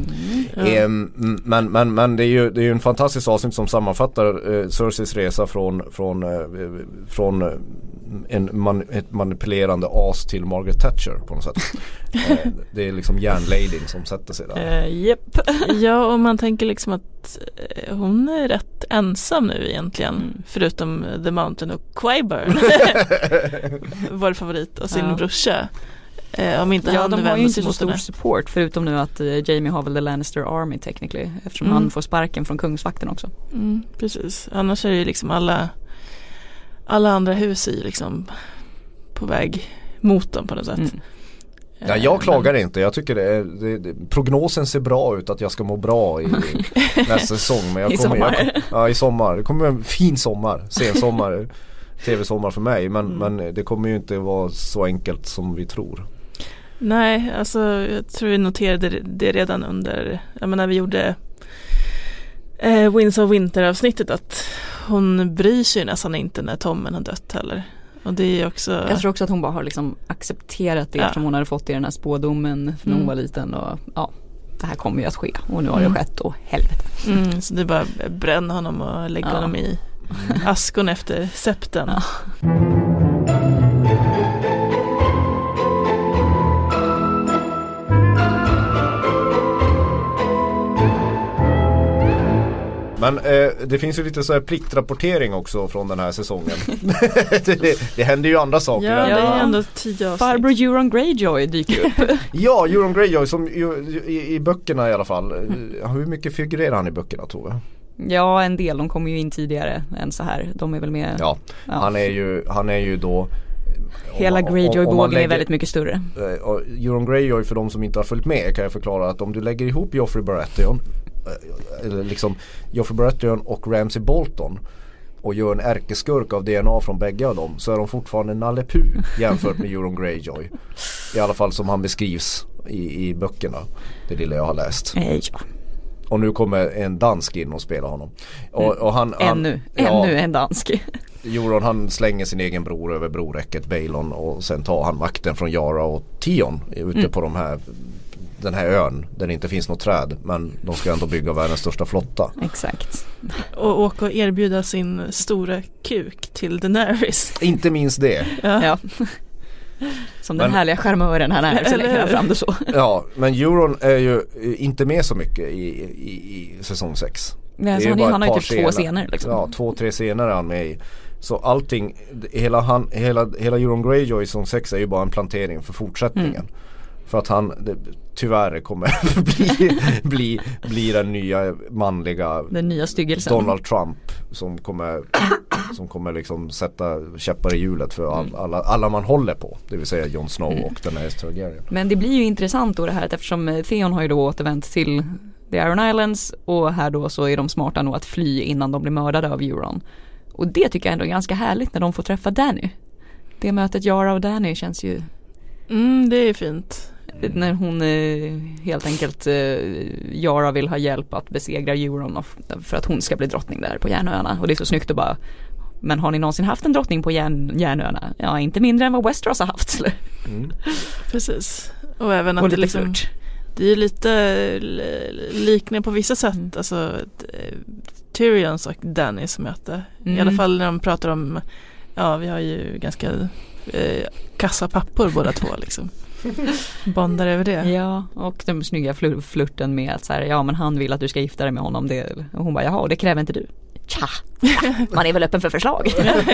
Men det är ju en fantastisk avsnitt som sammanfattar Cerseis resa från ett manipulerande as till Margaret Thatcher på något sätt. Det är liksom järnladyn som sätter sig där. Yep. Ja, och man tänker liksom att hon är rätt ensam nu egentligen, förutom The Mountain och Qyburn. Vår favorit och sin brorsa. Om inte han de har ju inte så stor support, förutom nu att Jaime har väl the Lannister Army technically, eftersom han får sparken från kungsvakten också. Precis, annars är det ju liksom alla andra hus i liksom på väg mot dem på något sätt. Ja, jag klagar inte. Jag tycker prognosen ser bra ut att jag ska må bra i nästa säsong. Men I sommar. Det kommer en fin sommar, sensommar, tv-sommar för mig. Men det kommer ju inte vara så enkelt som vi tror. Nej, alltså jag tror vi noterade det redan under, när vi gjorde Winds of Winter-avsnittet, att hon bryr sig nästan inte när Tommen har dött heller. Och det är också... Jag tror också att hon bara har liksom accepterat det eftersom hon hade fått i den här spådomen när hon var liten, och det här kommer ju att ske, och nu har det skett, och helvete. Så det är bara bränna honom och lägga honom i askon efter septen. Men det finns ju lite så här pliktrapportering också från den här säsongen. det händer ju andra saker. Ja, det är ändå 10 avsnitt. Farbror Euron Greyjoy dyker upp. Ja, Euron Greyjoy som i böckerna i alla fall. Hur mycket figurerar han i böckerna, tror jag? Ja, en del. De kommer ju in tidigare än så här. De är väl med. Ja. Han är ju då... Hela Greyjoy-bågen är väldigt mycket större. Euron Greyjoy, för de som inte har följt med, kan jag förklara att om du lägger ihop Joffrey Baratheon, eller liksom Joffrey Baratheon och Ramsay Bolton, och gör en ärkeskurk av DNA från bägge av dem, så är de fortfarande Nalle Puh jämfört med Euron Greyjoy. I alla fall som han beskrivs i böckerna. Det lilla jag har läst. Ja. Och nu kommer en dansk in och spelar honom. Och han ännu en dansk. Euron, han slänger sin egen bror över broräcket Baelon, och sen tar han makten från Yara och Theon ute på den här ön där det inte finns något träd, men de ska ändå bygga världens största flotta. Exakt. Och åka och erbjuda sin stora kuk till Daenerys. Inte minst det. Ja. Som den härliga charmören han är, så lägger han fram det så. Ja, men Euron är ju inte med så mycket i säsong 6. Nej, så han har ju typ 2 scener liksom. Ja, 2-3 scener är han med i. Så allting, hela Euron Greyjoy i säsong 6 är ju bara en plantering för fortsättningen. För att tyvärr kommer bli den nya manliga, den nya styggelsen Donald Trump som kommer liksom sätta käppar i hjulet för alla man håller på, det vill säga Jon Snow och den här Targaryen. Men det blir ju intressant då det här, eftersom Theon har ju då återvänt till The Iron Islands, och här då så är de smarta nog att fly innan de blir mördade av Euron. Och det tycker jag ändå är ganska härligt när de får träffa Dany. Det mötet Yara och Dany känns ju... det är fint. När hon helt enkelt Yara vill ha hjälp att besegra Euron för att hon ska bli drottning där på Järnöarna. Och det är så snyggt att bara, men har ni någonsin haft en drottning på Järnöarna? Ja, inte mindre än vad Westeros har haft. Precis. Och även att och det liksom, det är lite liknande på vissa sätt. Alltså Tyrions och Dannys möte. I alla fall när de pratar om, vi har ju ganska kassa pappor båda två liksom. Bondar över det. Ja, och den snygga flirten med att så här, men han vill att du ska gifta dig med honom. Och hon bara, jaha, och det kräver inte du. Tja, man är väl öppen för förslag.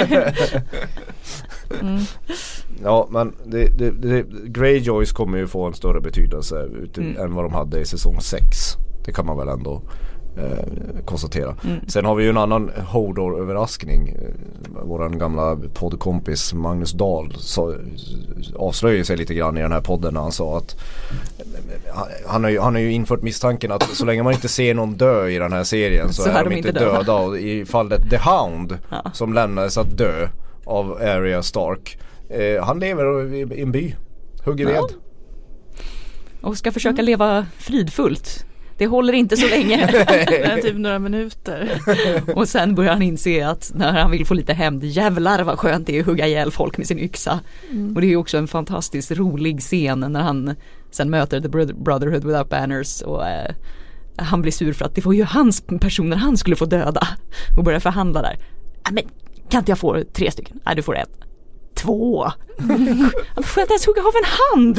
Ja, men Greyjoys kommer ju få en större betydelse än vad de hade i säsong 6. Det kan man väl ändå konstatera. Sen har vi ju en annan Hodor-överraskning. Våran gamla poddkompis Magnus Dahl avslöjade sig lite grann i den här podden när han sa att han har ju infört misstanken att så länge man inte ser någon dö i den här serien så är de inte döda. Och i fallet The Hound som lämnades att dö av Arya Stark, han lever i en by, hugger ved. Och ska försöka leva fridfullt. Det håller inte så länge. Det är typ några minuter. Och sen börjar han inse att när han vill få lite hämnd, jävlar vad skönt det är att hugga ihjäl folk med sin yxa. Och det är också en fantastiskt rolig scen när han sen möter The Brotherhood Without Banners och han blir sur för att det var ju hans personer han skulle få döda och börjar förhandla där. Men kan inte jag få 3 stycken? Nej, du får 1. 2. Han får inte ens hugga av en hand.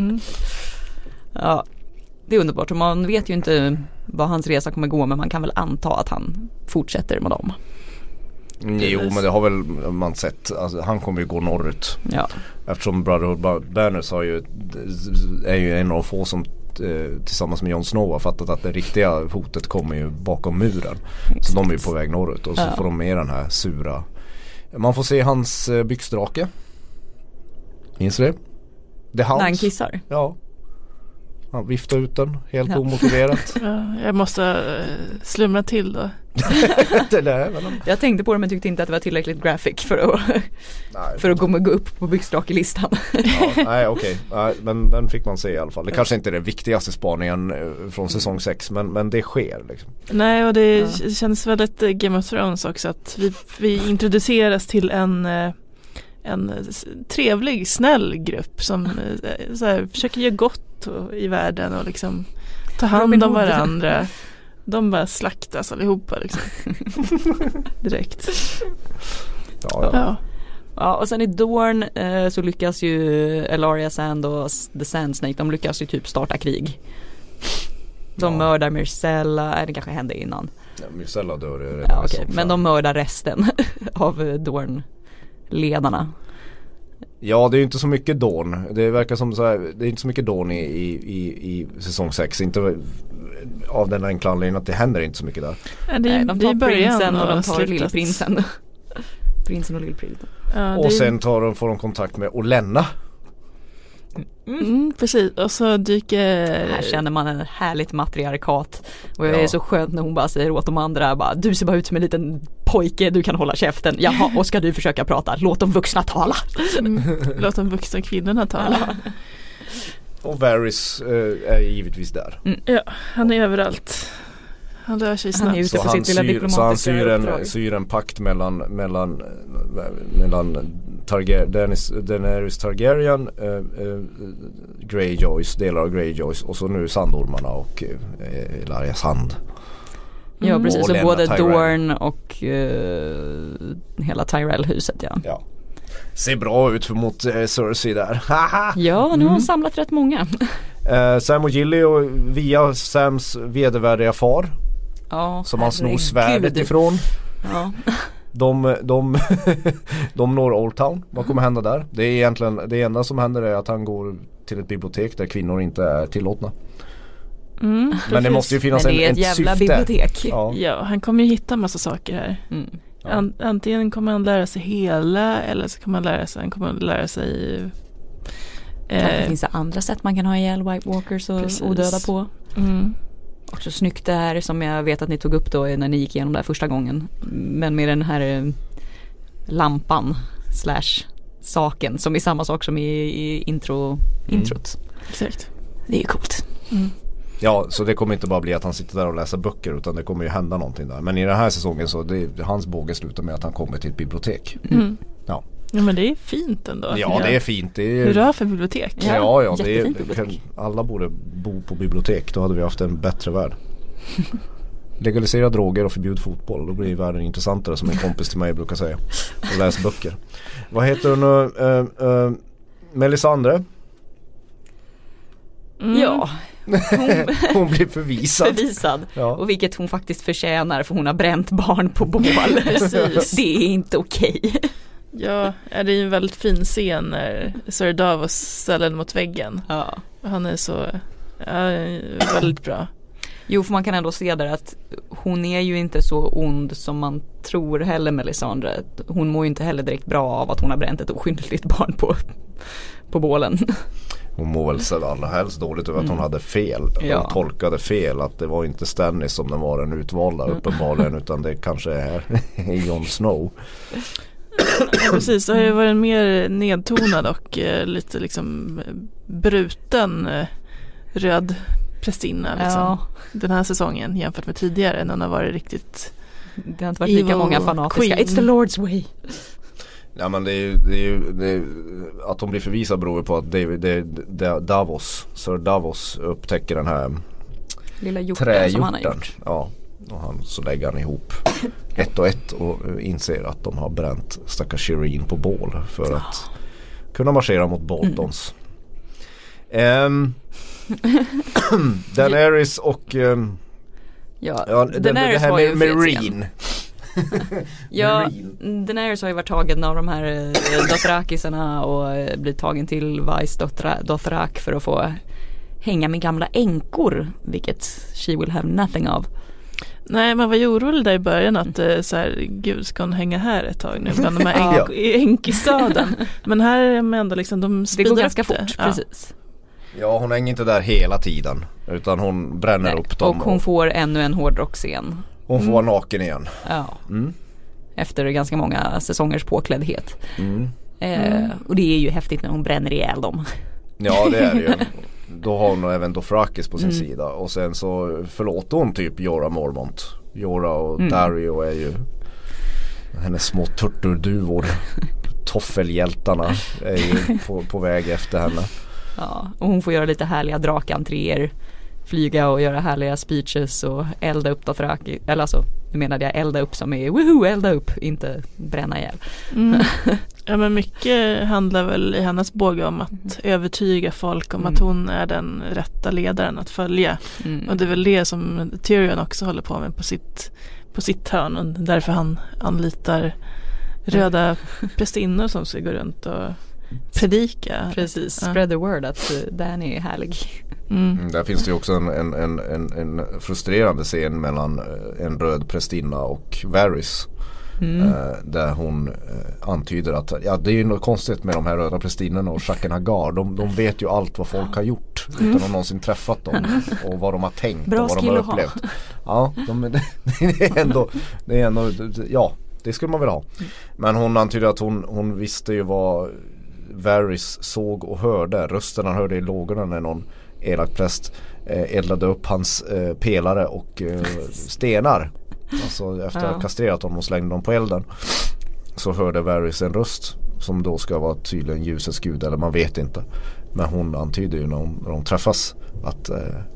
Ja. Det är underbart och man vet ju inte vad hans resa kommer gå, men man kan väl anta att han fortsätter med dem. Jo, men det har väl man sett. Alltså, han kommer ju gå norrut. Ja. Eftersom Brotherhood Banners är ju en av de få som tillsammans med Jon Snow har fattat att det riktiga hotet kommer ju bakom muren. Exakt. Så de är ju på väg norrut och så får de med den här sura. Man får se hans byxdrake. Minns du det? The Hounds. När han kissar. Ja. Han viftar ut den helt omotiverat. Ja, jag måste slumra till då. Jag tänkte på det men tyckte inte att det var tillräckligt graphic för att gå upp på byxdrakelistan. Nej, okej. Men den fick man se i alla fall. Det kanske inte är den viktigaste spaningen från säsong 6, men det sker liksom. Nej, och det känns väldigt Game of Thrones också att vi introduceras till en trevlig, snäll grupp som så här, försöker göra gott i världen och liksom ta hand om varandra. De bara slaktas allihopa liksom. Direkt. Ja, och sen i Dorne så lyckas ju Ellaria Sand och The Sand Snake, de lyckas ju typ starta krig. De mördar Myrcella, det kanske hände innan. Ja, Myrcella dör ju redan. Okay. Men de mördar resten av Dorne-ledarna. Ja, det är ju inte så mycket Dorne. Det verkar som så här, det är inte så mycket Dorne i säsong 6. Inte av den enkla anledningen att det händer inte så mycket där. Nej, de tar prinsen och de tar lillprinsen. Prinsen och lillprinsen. Ja, och sen får de kontakt med Olenna. Precis, och så dyker... Här känner man en härligt matriarkat. Och det är så skönt när hon bara säger åt de andra bara, du ser bara ut som en liten pojke, du kan hålla käften. Jaha, och ska du försöka prata? Låt de vuxna tala. Låt de vuxna kvinnorna tala. Och Varys är givetvis där. Ja, han är överallt. Han rör sig snabbt. Han är ute på sitt lilla diplomatiska uppdrag. Så han syr en pakt mellan Daenerys Targaryen, Greyjoys, delar av Greyjoys och så nu Sandormarna och Ellaria Sand. Ja, precis. Så både Dorne och hela Tyrell-huset, ja. Ser bra ut mot Cersei där. Ja, nu har hon samlat rätt många. Sam och Gilly och via Sams vedervärdiga far. Ja, som han snor svärdet ifrån. Ja. De når Old Town. Vad kommer hända där? Det är egentligen det enda som händer är att han går till ett bibliotek där kvinnor inte är tillåtna. Men det måste ju finnas ett jävla syfte. Bibliotek. Ja, han kommer ju hitta massa saker här. Ja. Antingen kommer han lära sig hela eller så kommer han kommer lära sig det finns andra sätt man kan ha ihjäl White Walkers och döda på. Också snyggt det här som jag vet att ni tog upp då när ni gick igenom det här första gången. Men med den här lampan / saken som är samma sak som i introt. Exakt. Det är ju coolt. Ja, så det kommer inte bara bli att han sitter där och läser böcker utan det kommer ju hända någonting där. Men i den här säsongen så hans båge slutar med att han kommer till ett bibliotek. Ja. Ja, men det är fint ändå. Ja, det är fint. Det är... Hurra för bibliotek. Ja, alla borde bo på bibliotek. Då hade vi haft en bättre värld. Legalisera droger och förbjud fotboll. Då blir världen intressantare, som en kompis till mig brukar säga. Och läs böcker. Vad heter hon nu? Melisandre? Ja. Hon blir förvisad. Ja. Och vilket hon faktiskt förtjänar, för hon har bränt barn på bål. Precis. Det är inte okej. Ja, det är en väldigt fin scen när Sir Davos ställer mot väggen. Ja. Han är så väldigt bra. Jo, för man kan ändå se där att hon är ju inte så ond som man tror heller, Melisandre. Hon mår ju inte heller direkt bra av att hon har bränt ett oskyldigt barn på bålen. Hon mår väl så allra helst dåligt över att hon hade fel. Hon tolkade fel, att det var inte Stannis som den var den utvalda uppenbarligen, utan det kanske är Jon Snow. Ja, precis, det har ju varit en mer nedtonad och lite liksom bruten röd prästinna liksom, den här säsongen jämfört med tidigare när hon har varit riktigt. Det har inte varit lika många fanatiska. Queen. It's the Lord's way. Ja, men det är att de blir förvisade beror på att Sir Davos upptäcker den här lilla hjorten som han har gjort. Ja, och så lägger han ihop ett och ett och inser att de har bränt stackars Shireen på bål för att kunna marschera mot Boltons. Daenerys och Daenerys det var ju Meereen. Ja, Daenerys har ju varit tagen av de här Dothrakisarna och blivit tagen till Vice Dothrak för att få hänga med gamla änkor, vilket she will have nothing of. Nej, man var ju orolig där i början att så här, gud, ska hon hänga här ett tag nu bland de här änkistaden. Men här är de ändå liksom, de speedar upp det. går ganska fort, precis. Ja, hon hänger inte där hela tiden, utan hon bränner upp dem. Och hon får ännu en hårdrockscen. Hon får vara naken igen. Ja. Efter ganska många säsongers påkläddhet. Och det är ju häftigt när hon bränner ihjäl dem. Ja, det är det ju. Då har hon även Dothrakis på sin sida. Och sen så förlåter hon typ Jorah Mormont. Jorah och Dario är ju hennes små turturduvor. Toffelhjältarna är ju på väg efter henne. Ja, och hon får göra lite härliga drakentréer. Flyga och göra härliga speeches och elda upp Dothraki. Eller alltså, nu menade jag elda upp som är woohoo, elda upp, inte bränna ihjäl. Ja, men mycket handlar väl i hennes båge om att övertyga folk om att hon är den rätta ledaren att följa. Och det är väl det som Tyrion också håller på med på sitt hörn, och därför han anlitar röda prästinnor som ska gå runt och predika. Precis, spread the word att Dany är härlig. Där finns det ju också en frustrerande scen mellan en röd prästinna och Varys. Där hon antyder att det är ju något konstigt med de här röda prästinnorna och Jaqen H'ghar. De vet ju allt vad folk har gjort utan att någonsin träffat dem och vad de har tänkt och vad de har upplevt. Ja, det är ändå ja, det skulle man väl ha. Men hon antyder att hon visste ju vad Varys såg och hörde. Rösten han hörde i lågorna när någon elak präst eldade upp hans pelare och stenar. Alltså efter att ha kastrerat honom och slängde dem på elden, så hörde Varys en röst som då ska vara tydligen ljusets gud, eller man vet inte. Men hon antyder ju när de träffas att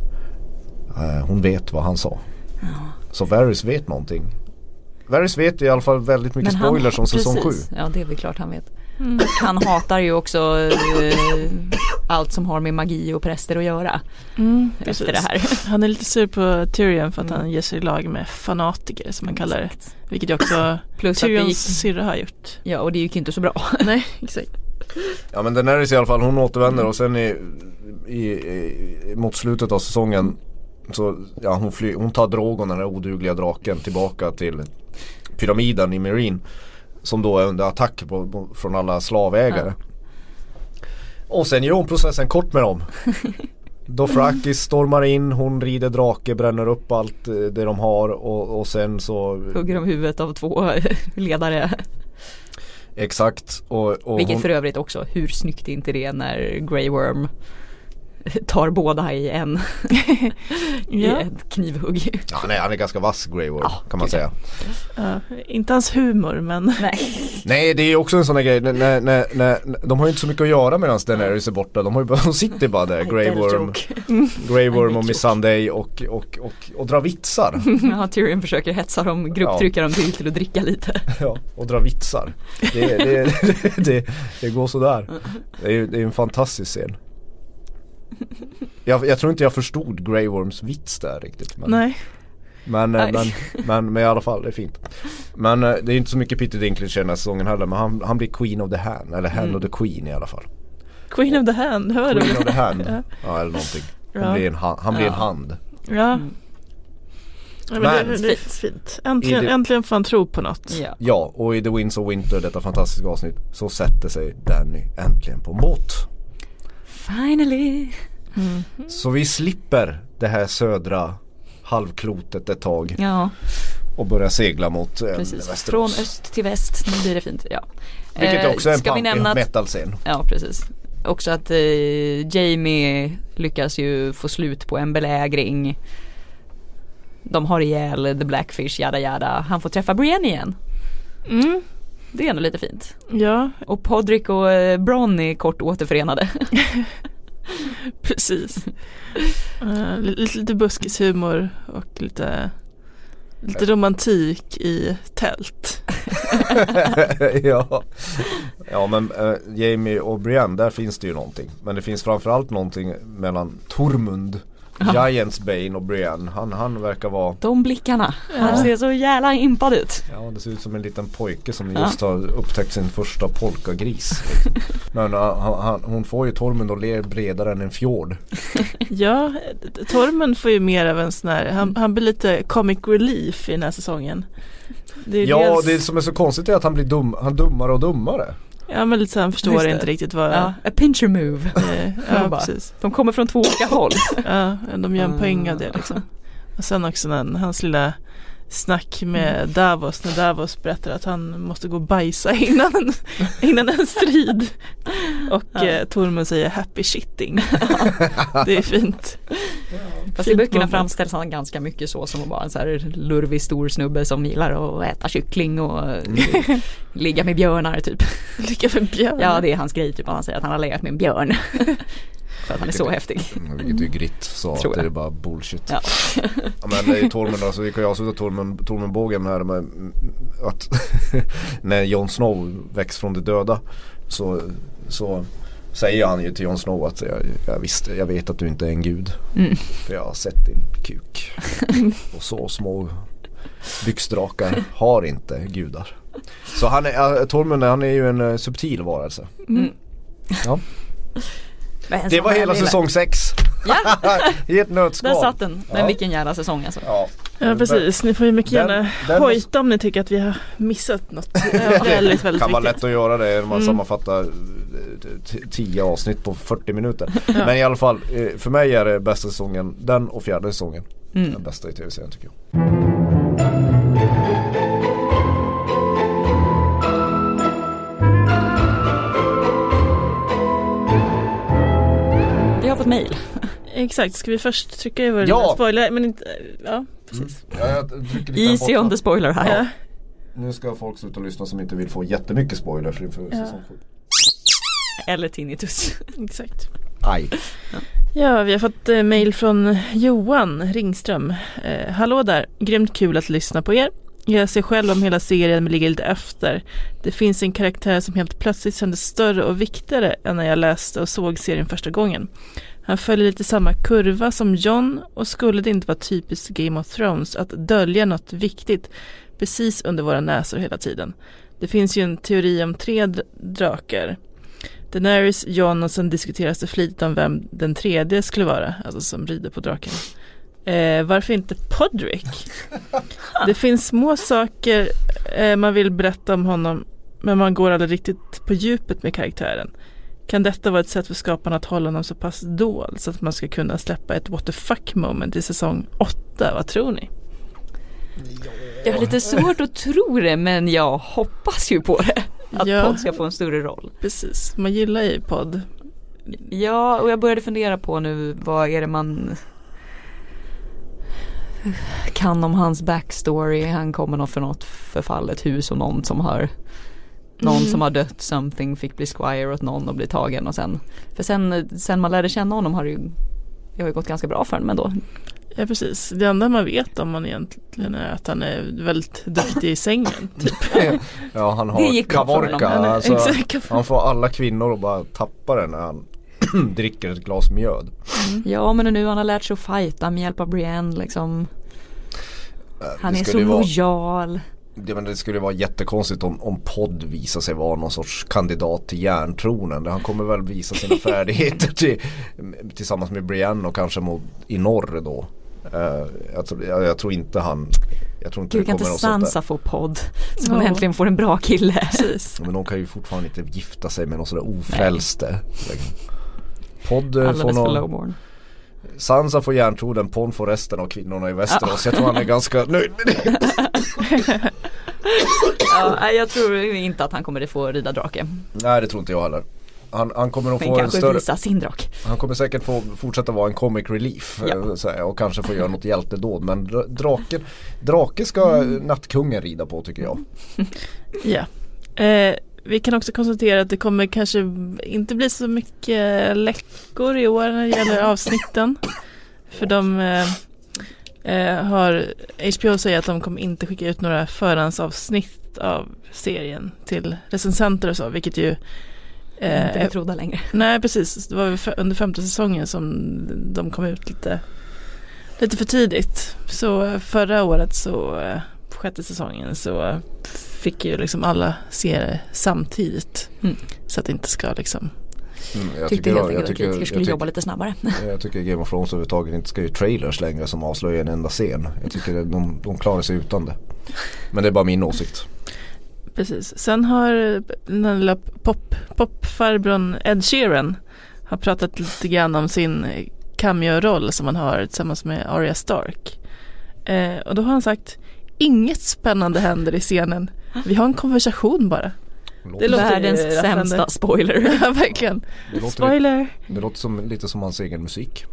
hon vet vad han sa. Så Varys vet någonting. Varys vet i alla fall väldigt mycket spoilers om säsong 7. Ja, det är väl klart han vet. Han hatar ju också allt som har med magi och präster att göra efter det här. Han är lite sur på Tyrion för att han ger sig i lag med fanatiker som man kallar det. Vilket ju också Tyrions syrra har gjort. Ja, och det gick ju inte så bra. Nej, exakt. Ja, men den är i alla fall, hon återvänder och sen mot slutet av säsongen så hon tar Drogon, den här odugliga draken, tillbaka till pyramiden i Meereen, som då är under attack från alla slavägare. Och sen gör hon processen kort med dem. Dothraki stormar in, hon rider drake, bränner upp allt det de har och sen så hugger de huvudet av 2 ledare. Exakt. Och vilket för övrigt också, hur snyggt är inte det när Grey Worm tar båda i ett knivhugg. Ja, nej, han är ganska vass, Grey Worm, kan man säga. Inte hans humor, men nej, det är också en sån här grej när de har ju inte så mycket att göra medan Daenerys är borta. De sitter bara där, Grey Worm och Missandei och drar vitsar. Ja, Tyrion försöker hetsa dem, grupptrycka dem till att dricka lite. Ja, och dra vitsar. Det går sådär. Det är en fantastisk scen. Jag tror inte jag förstod Grey Worms vits där riktigt. Nej. Men i alla fall, det är fint. Men det är inte så mycket Peter Dinklage i den här säsongen heller. Men han blir Queen of the Hand. Eller Hand of the Queen i alla fall. Queen of the Hand, hör du? Queen of the Hand, ja, eller någonting. Han blir en hand. Ja. Ja, men det är fint. Äntligen får han tro på något. Ja, och i The Winds of Winter, detta fantastiska avsnitt, så sätter sig Danny äntligen på båt. Finally. Så vi slipper det här södra halvklotet ett tag. Ja. Och börjar segla mot Västerås. Från öst till väst, nu blir det fint. Ja. Vilket också är en metal-scen. Ja, precis. Också att Jamie lyckas ju få slut på en belägring. De har ihjäl The Blackfish, jada jada. Han får träffa Brienne igen. Det är ändå lite fint. Ja. Och Podrick och Bronn är kort återförenade. Precis. Lite buskishumor och lite romantik i tält. Ja, men Jamie och Brienne, där finns det ju någonting. Men det finns framförallt någonting mellan Tormund, Giantsbane och Brienne. Han verkar vara... De blickarna. Han ser så jävla impad ut. Ja, det ser ut som en liten pojke som just har upptäckt sin första polkagris. Men hon får ju Tormund att le bredare än en fjord. Ja, Tormund får ju mer av en sån här... Han blir lite comic relief i den här säsongen. Det som är så konstigt är att han blir dummare och dummare. Ja, men lite så han förstår inte riktigt vad... Ja, a pincher move. Ja, precis. De kommer från två olika håll. Ja, de gör en poäng av det liksom. Och sen också hans lilla snack med Davos, när Davos berättar att han måste gå och bajsa innan en strid. Och Tormund säger happy shitting. Det är fint. Fast i böckerna framställs han ganska mycket så som bara en så här lurvig stor snubbe som gillar att äta kyckling och ligga med björnar typ. Ligga med björnar? Ja, det är hans grej typ. Han säger att han har legat med en björn. För att han är så häftig. Vilket är gritt, så att det är bara bullshit. Ja. Men det är Tormund, alltså vi kan ju avsluta Tormundbågen här med att när Jon Snow väcks från de döda så säger han ju till Jon Snow att jag vet att du inte är en gud. För jag har sett din kuk. Och så små byxdrakar har inte gudar. Så Tormund, han är ju en subtil varelse. Ja. Det var hela säsong 6. Ja. I ett nötskal. Där satt den. Men vilken jävla säsong alltså. Ja, precis. Ni får ju mycket gärna hojta om ni tycker att vi har missat något. Väldigt, väldigt kan vara lätt att göra det när man sammanfattar 10 avsnitt på 40 minuter. Men i alla fall, för mig är det bästa säsongen, den och fjärde säsongen. Den bästa i tv-serien tycker jag. Jag har fått mejl. Exakt, ska vi först trycka över spoiler? Men inte, precis. Jag easy on the spoiler här. Ja. Nu ska folk sluta lyssna som inte vill få jättemycket spoilers inför säsong 7. Eller tinnitus. Exakt. Aj. Ja, vi har fått mejl från Johan Ringström. Hallå där, grymt kul att lyssna på er. Jag ser själv om hela serien men ligger lite efter. Det finns en karaktär som helt plötsligt kändes större och viktigare än när jag läste och såg serien första gången. Han följer lite samma kurva som Jon, och skulle det inte vara typiskt Game of Thrones att dölja något viktigt precis under våra näsor hela tiden. Det finns ju en teori om 3 drakar. Daenerys, Jon, och sen diskuteras det flitigt om vem den tredje skulle vara, alltså som rider på draken. Varför inte Podrick? Det finns små saker man vill berätta om honom, men man går aldrig riktigt på djupet med karaktären. Kan detta vara ett sätt för skaparna att hålla honom så pass dold så att man ska kunna släppa ett what the fuck moment i säsong 8? Vad tror ni? Jag har lite svårt att tro det, men jag hoppas ju på det. Att Podd ska få en större roll. Precis, man gillar ju Podd. Ja, och jag började fundera på nu, vad är det man kan om hans backstory. Han kommer nog för något förfallet hus och någon som har dött something fick bli squire åt någon och bli tagen, och sen man lärde känna honom har ju gått ganska bra för honom ändå. Ja, precis. Det enda man vet om man egentligen är att han är väldigt duktig i sängen typ. Ja, han har kavorka, alltså, han får alla kvinnor och bara tappa den när han dricker ett glas mjöd. Ja, men nu han har lärt sig att fighta med hjälp av Brienne liksom. Han är så lojal. Det skulle vara jättekonstigt om Podd visar sig vara någon sorts kandidat till järntronen. Han kommer väl visa sina färdigheter tillsammans med Brienne och kanske i norr då. Jag tror inte han... Gud, kan inte Sansa få podd så hon äntligen får en bra kille. Precis. Men de kan ju fortfarande inte gifta sig med någon sådär ofrälste. Podd får någon... Sansa får järntroden, Pond får resten av kvinnorna i Västerås. Jag tror han är ganska nöjd med det. Jag tror inte att han kommer att få rida drake. Nej, det tror inte jag heller. Han kommer att få en större... visa sin drak. Han kommer säkert få fortsätta vara en comic relief och kanske få göra något hjältedåd. Men drake ska nattkungen rida på, tycker jag. Ja. Vi kan också konstatera att det kommer kanske inte bli så mycket läckor i år när det gäller avsnitten. För de har... HBO säger att de kommer inte skicka ut några förhandsavsnitt av serien till recensenter och så, vilket ju inte är trodda längre. Nej, precis. Det var under 5:e säsongen som de kom ut lite för tidigt. Så förra året, så 6:e säsongen, så fick ju liksom alla se det samtidigt. Så att det inte ska liksom... Jag tycker att skulle jobba lite snabbare. Jag tycker Game of Thrones överhuvudtaget inte ska ju trailers längre som avslöjar en enda scen. Jag tycker de klarar sig utan det. Men det är bara min åsikt. Precis. Sen har den lilla popfarbrorn Ed Sheeran har pratat lite grann om sin cameo-roll som han har tillsammans med Arya Stark. Och då har han sagt: inget spännande händer i scenen. Vi har en konversation bara. Det låter världens sämsta spoiler. Ja, verkligen. Spoiler. Det låter lite som hans egen musik.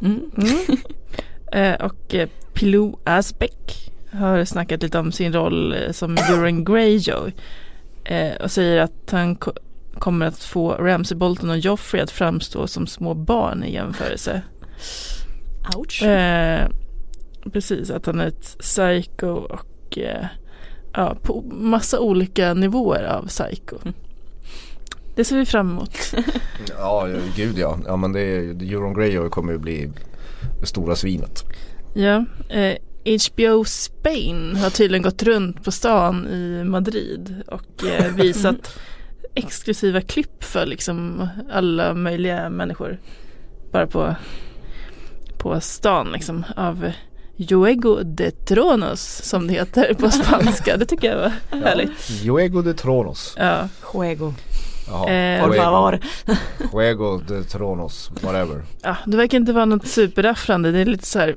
Och Pilou Asbeck har snackat lite om sin roll som Euron Greyjoy. Och säger att han kommer att få Ramsay Bolton och Joffrey att framstå som små barn i jämförelse. Ouch. Precis, att han är ett psycho och på massa olika nivåer av psycho. Det ser vi fram emot. Ja, gud ja. Ja, men Euron Greyjoy kommer ju bli det stora svinet. Ja, HBO Spain har tydligen gått runt på stan i Madrid och visat exklusiva klipp för liksom alla möjliga människor bara på stan liksom, av Juego de Tronos, som det heter på spanska. Det tycker jag var härligt. Juego de Tronos. Ja. Juego. Juego de Tronos, whatever. Ja, det verkar inte vara något superraffrande. Det är lite så här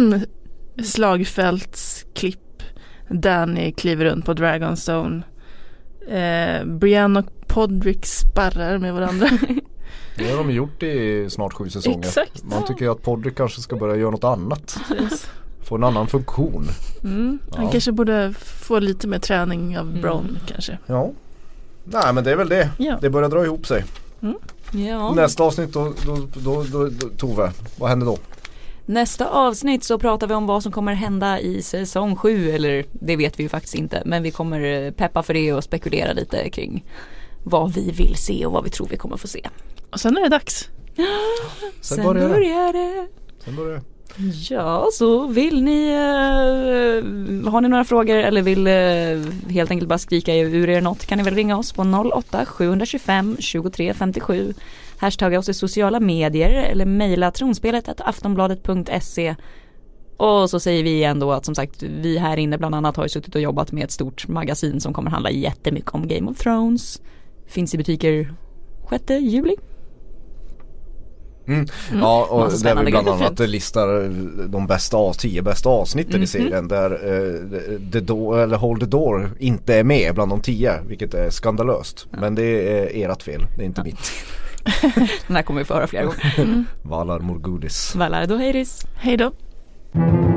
slagfältsklipp. Danny kliver runt på Dragonstone. Brienne och Podrick sparrar med varandra. Det har de gjort i snart 7 säsonger. Exakt. Man tycker ju att Podrick kanske ska börja göra något annat. Få en annan funktion. Han kanske borde få lite mer träning av Bronn kanske. Ja. Nej, men det är väl det. Ja. Det börjar dra ihop sig. Ja. Nästa avsnitt då, Tove, vad händer då? Nästa avsnitt så pratar vi om vad som kommer hända i säsong 7, eller det vet vi ju faktiskt inte, men vi kommer peppa för det och spekulera lite kring vad vi vill se och vad vi tror vi kommer få se. Och sen är det dags. Sen börjar det. Ja, så vill ni har ni några frågor eller vill helt enkelt bara skrika ur er något, kan ni väl ringa oss på 08-725 2357, hashtagga oss i sociala medier eller mejla tronspelet@aftonbladet.se. Och så säger vi igen då att som sagt vi här inne bland annat har ju suttit och jobbat med ett stort magasin som kommer handla jättemycket om Game of Thrones. Finns i butiker 6 juli. Ja, och där vi bland annat listar de 10 bästa avsnitten i serien där Hold the Door inte är med bland de 10, vilket är skandalöst. Men det är ert fel, det är inte mitt. Den här kommer vi få höra flera gånger. Valar Morghulis. Valar då Heiris. Hej då.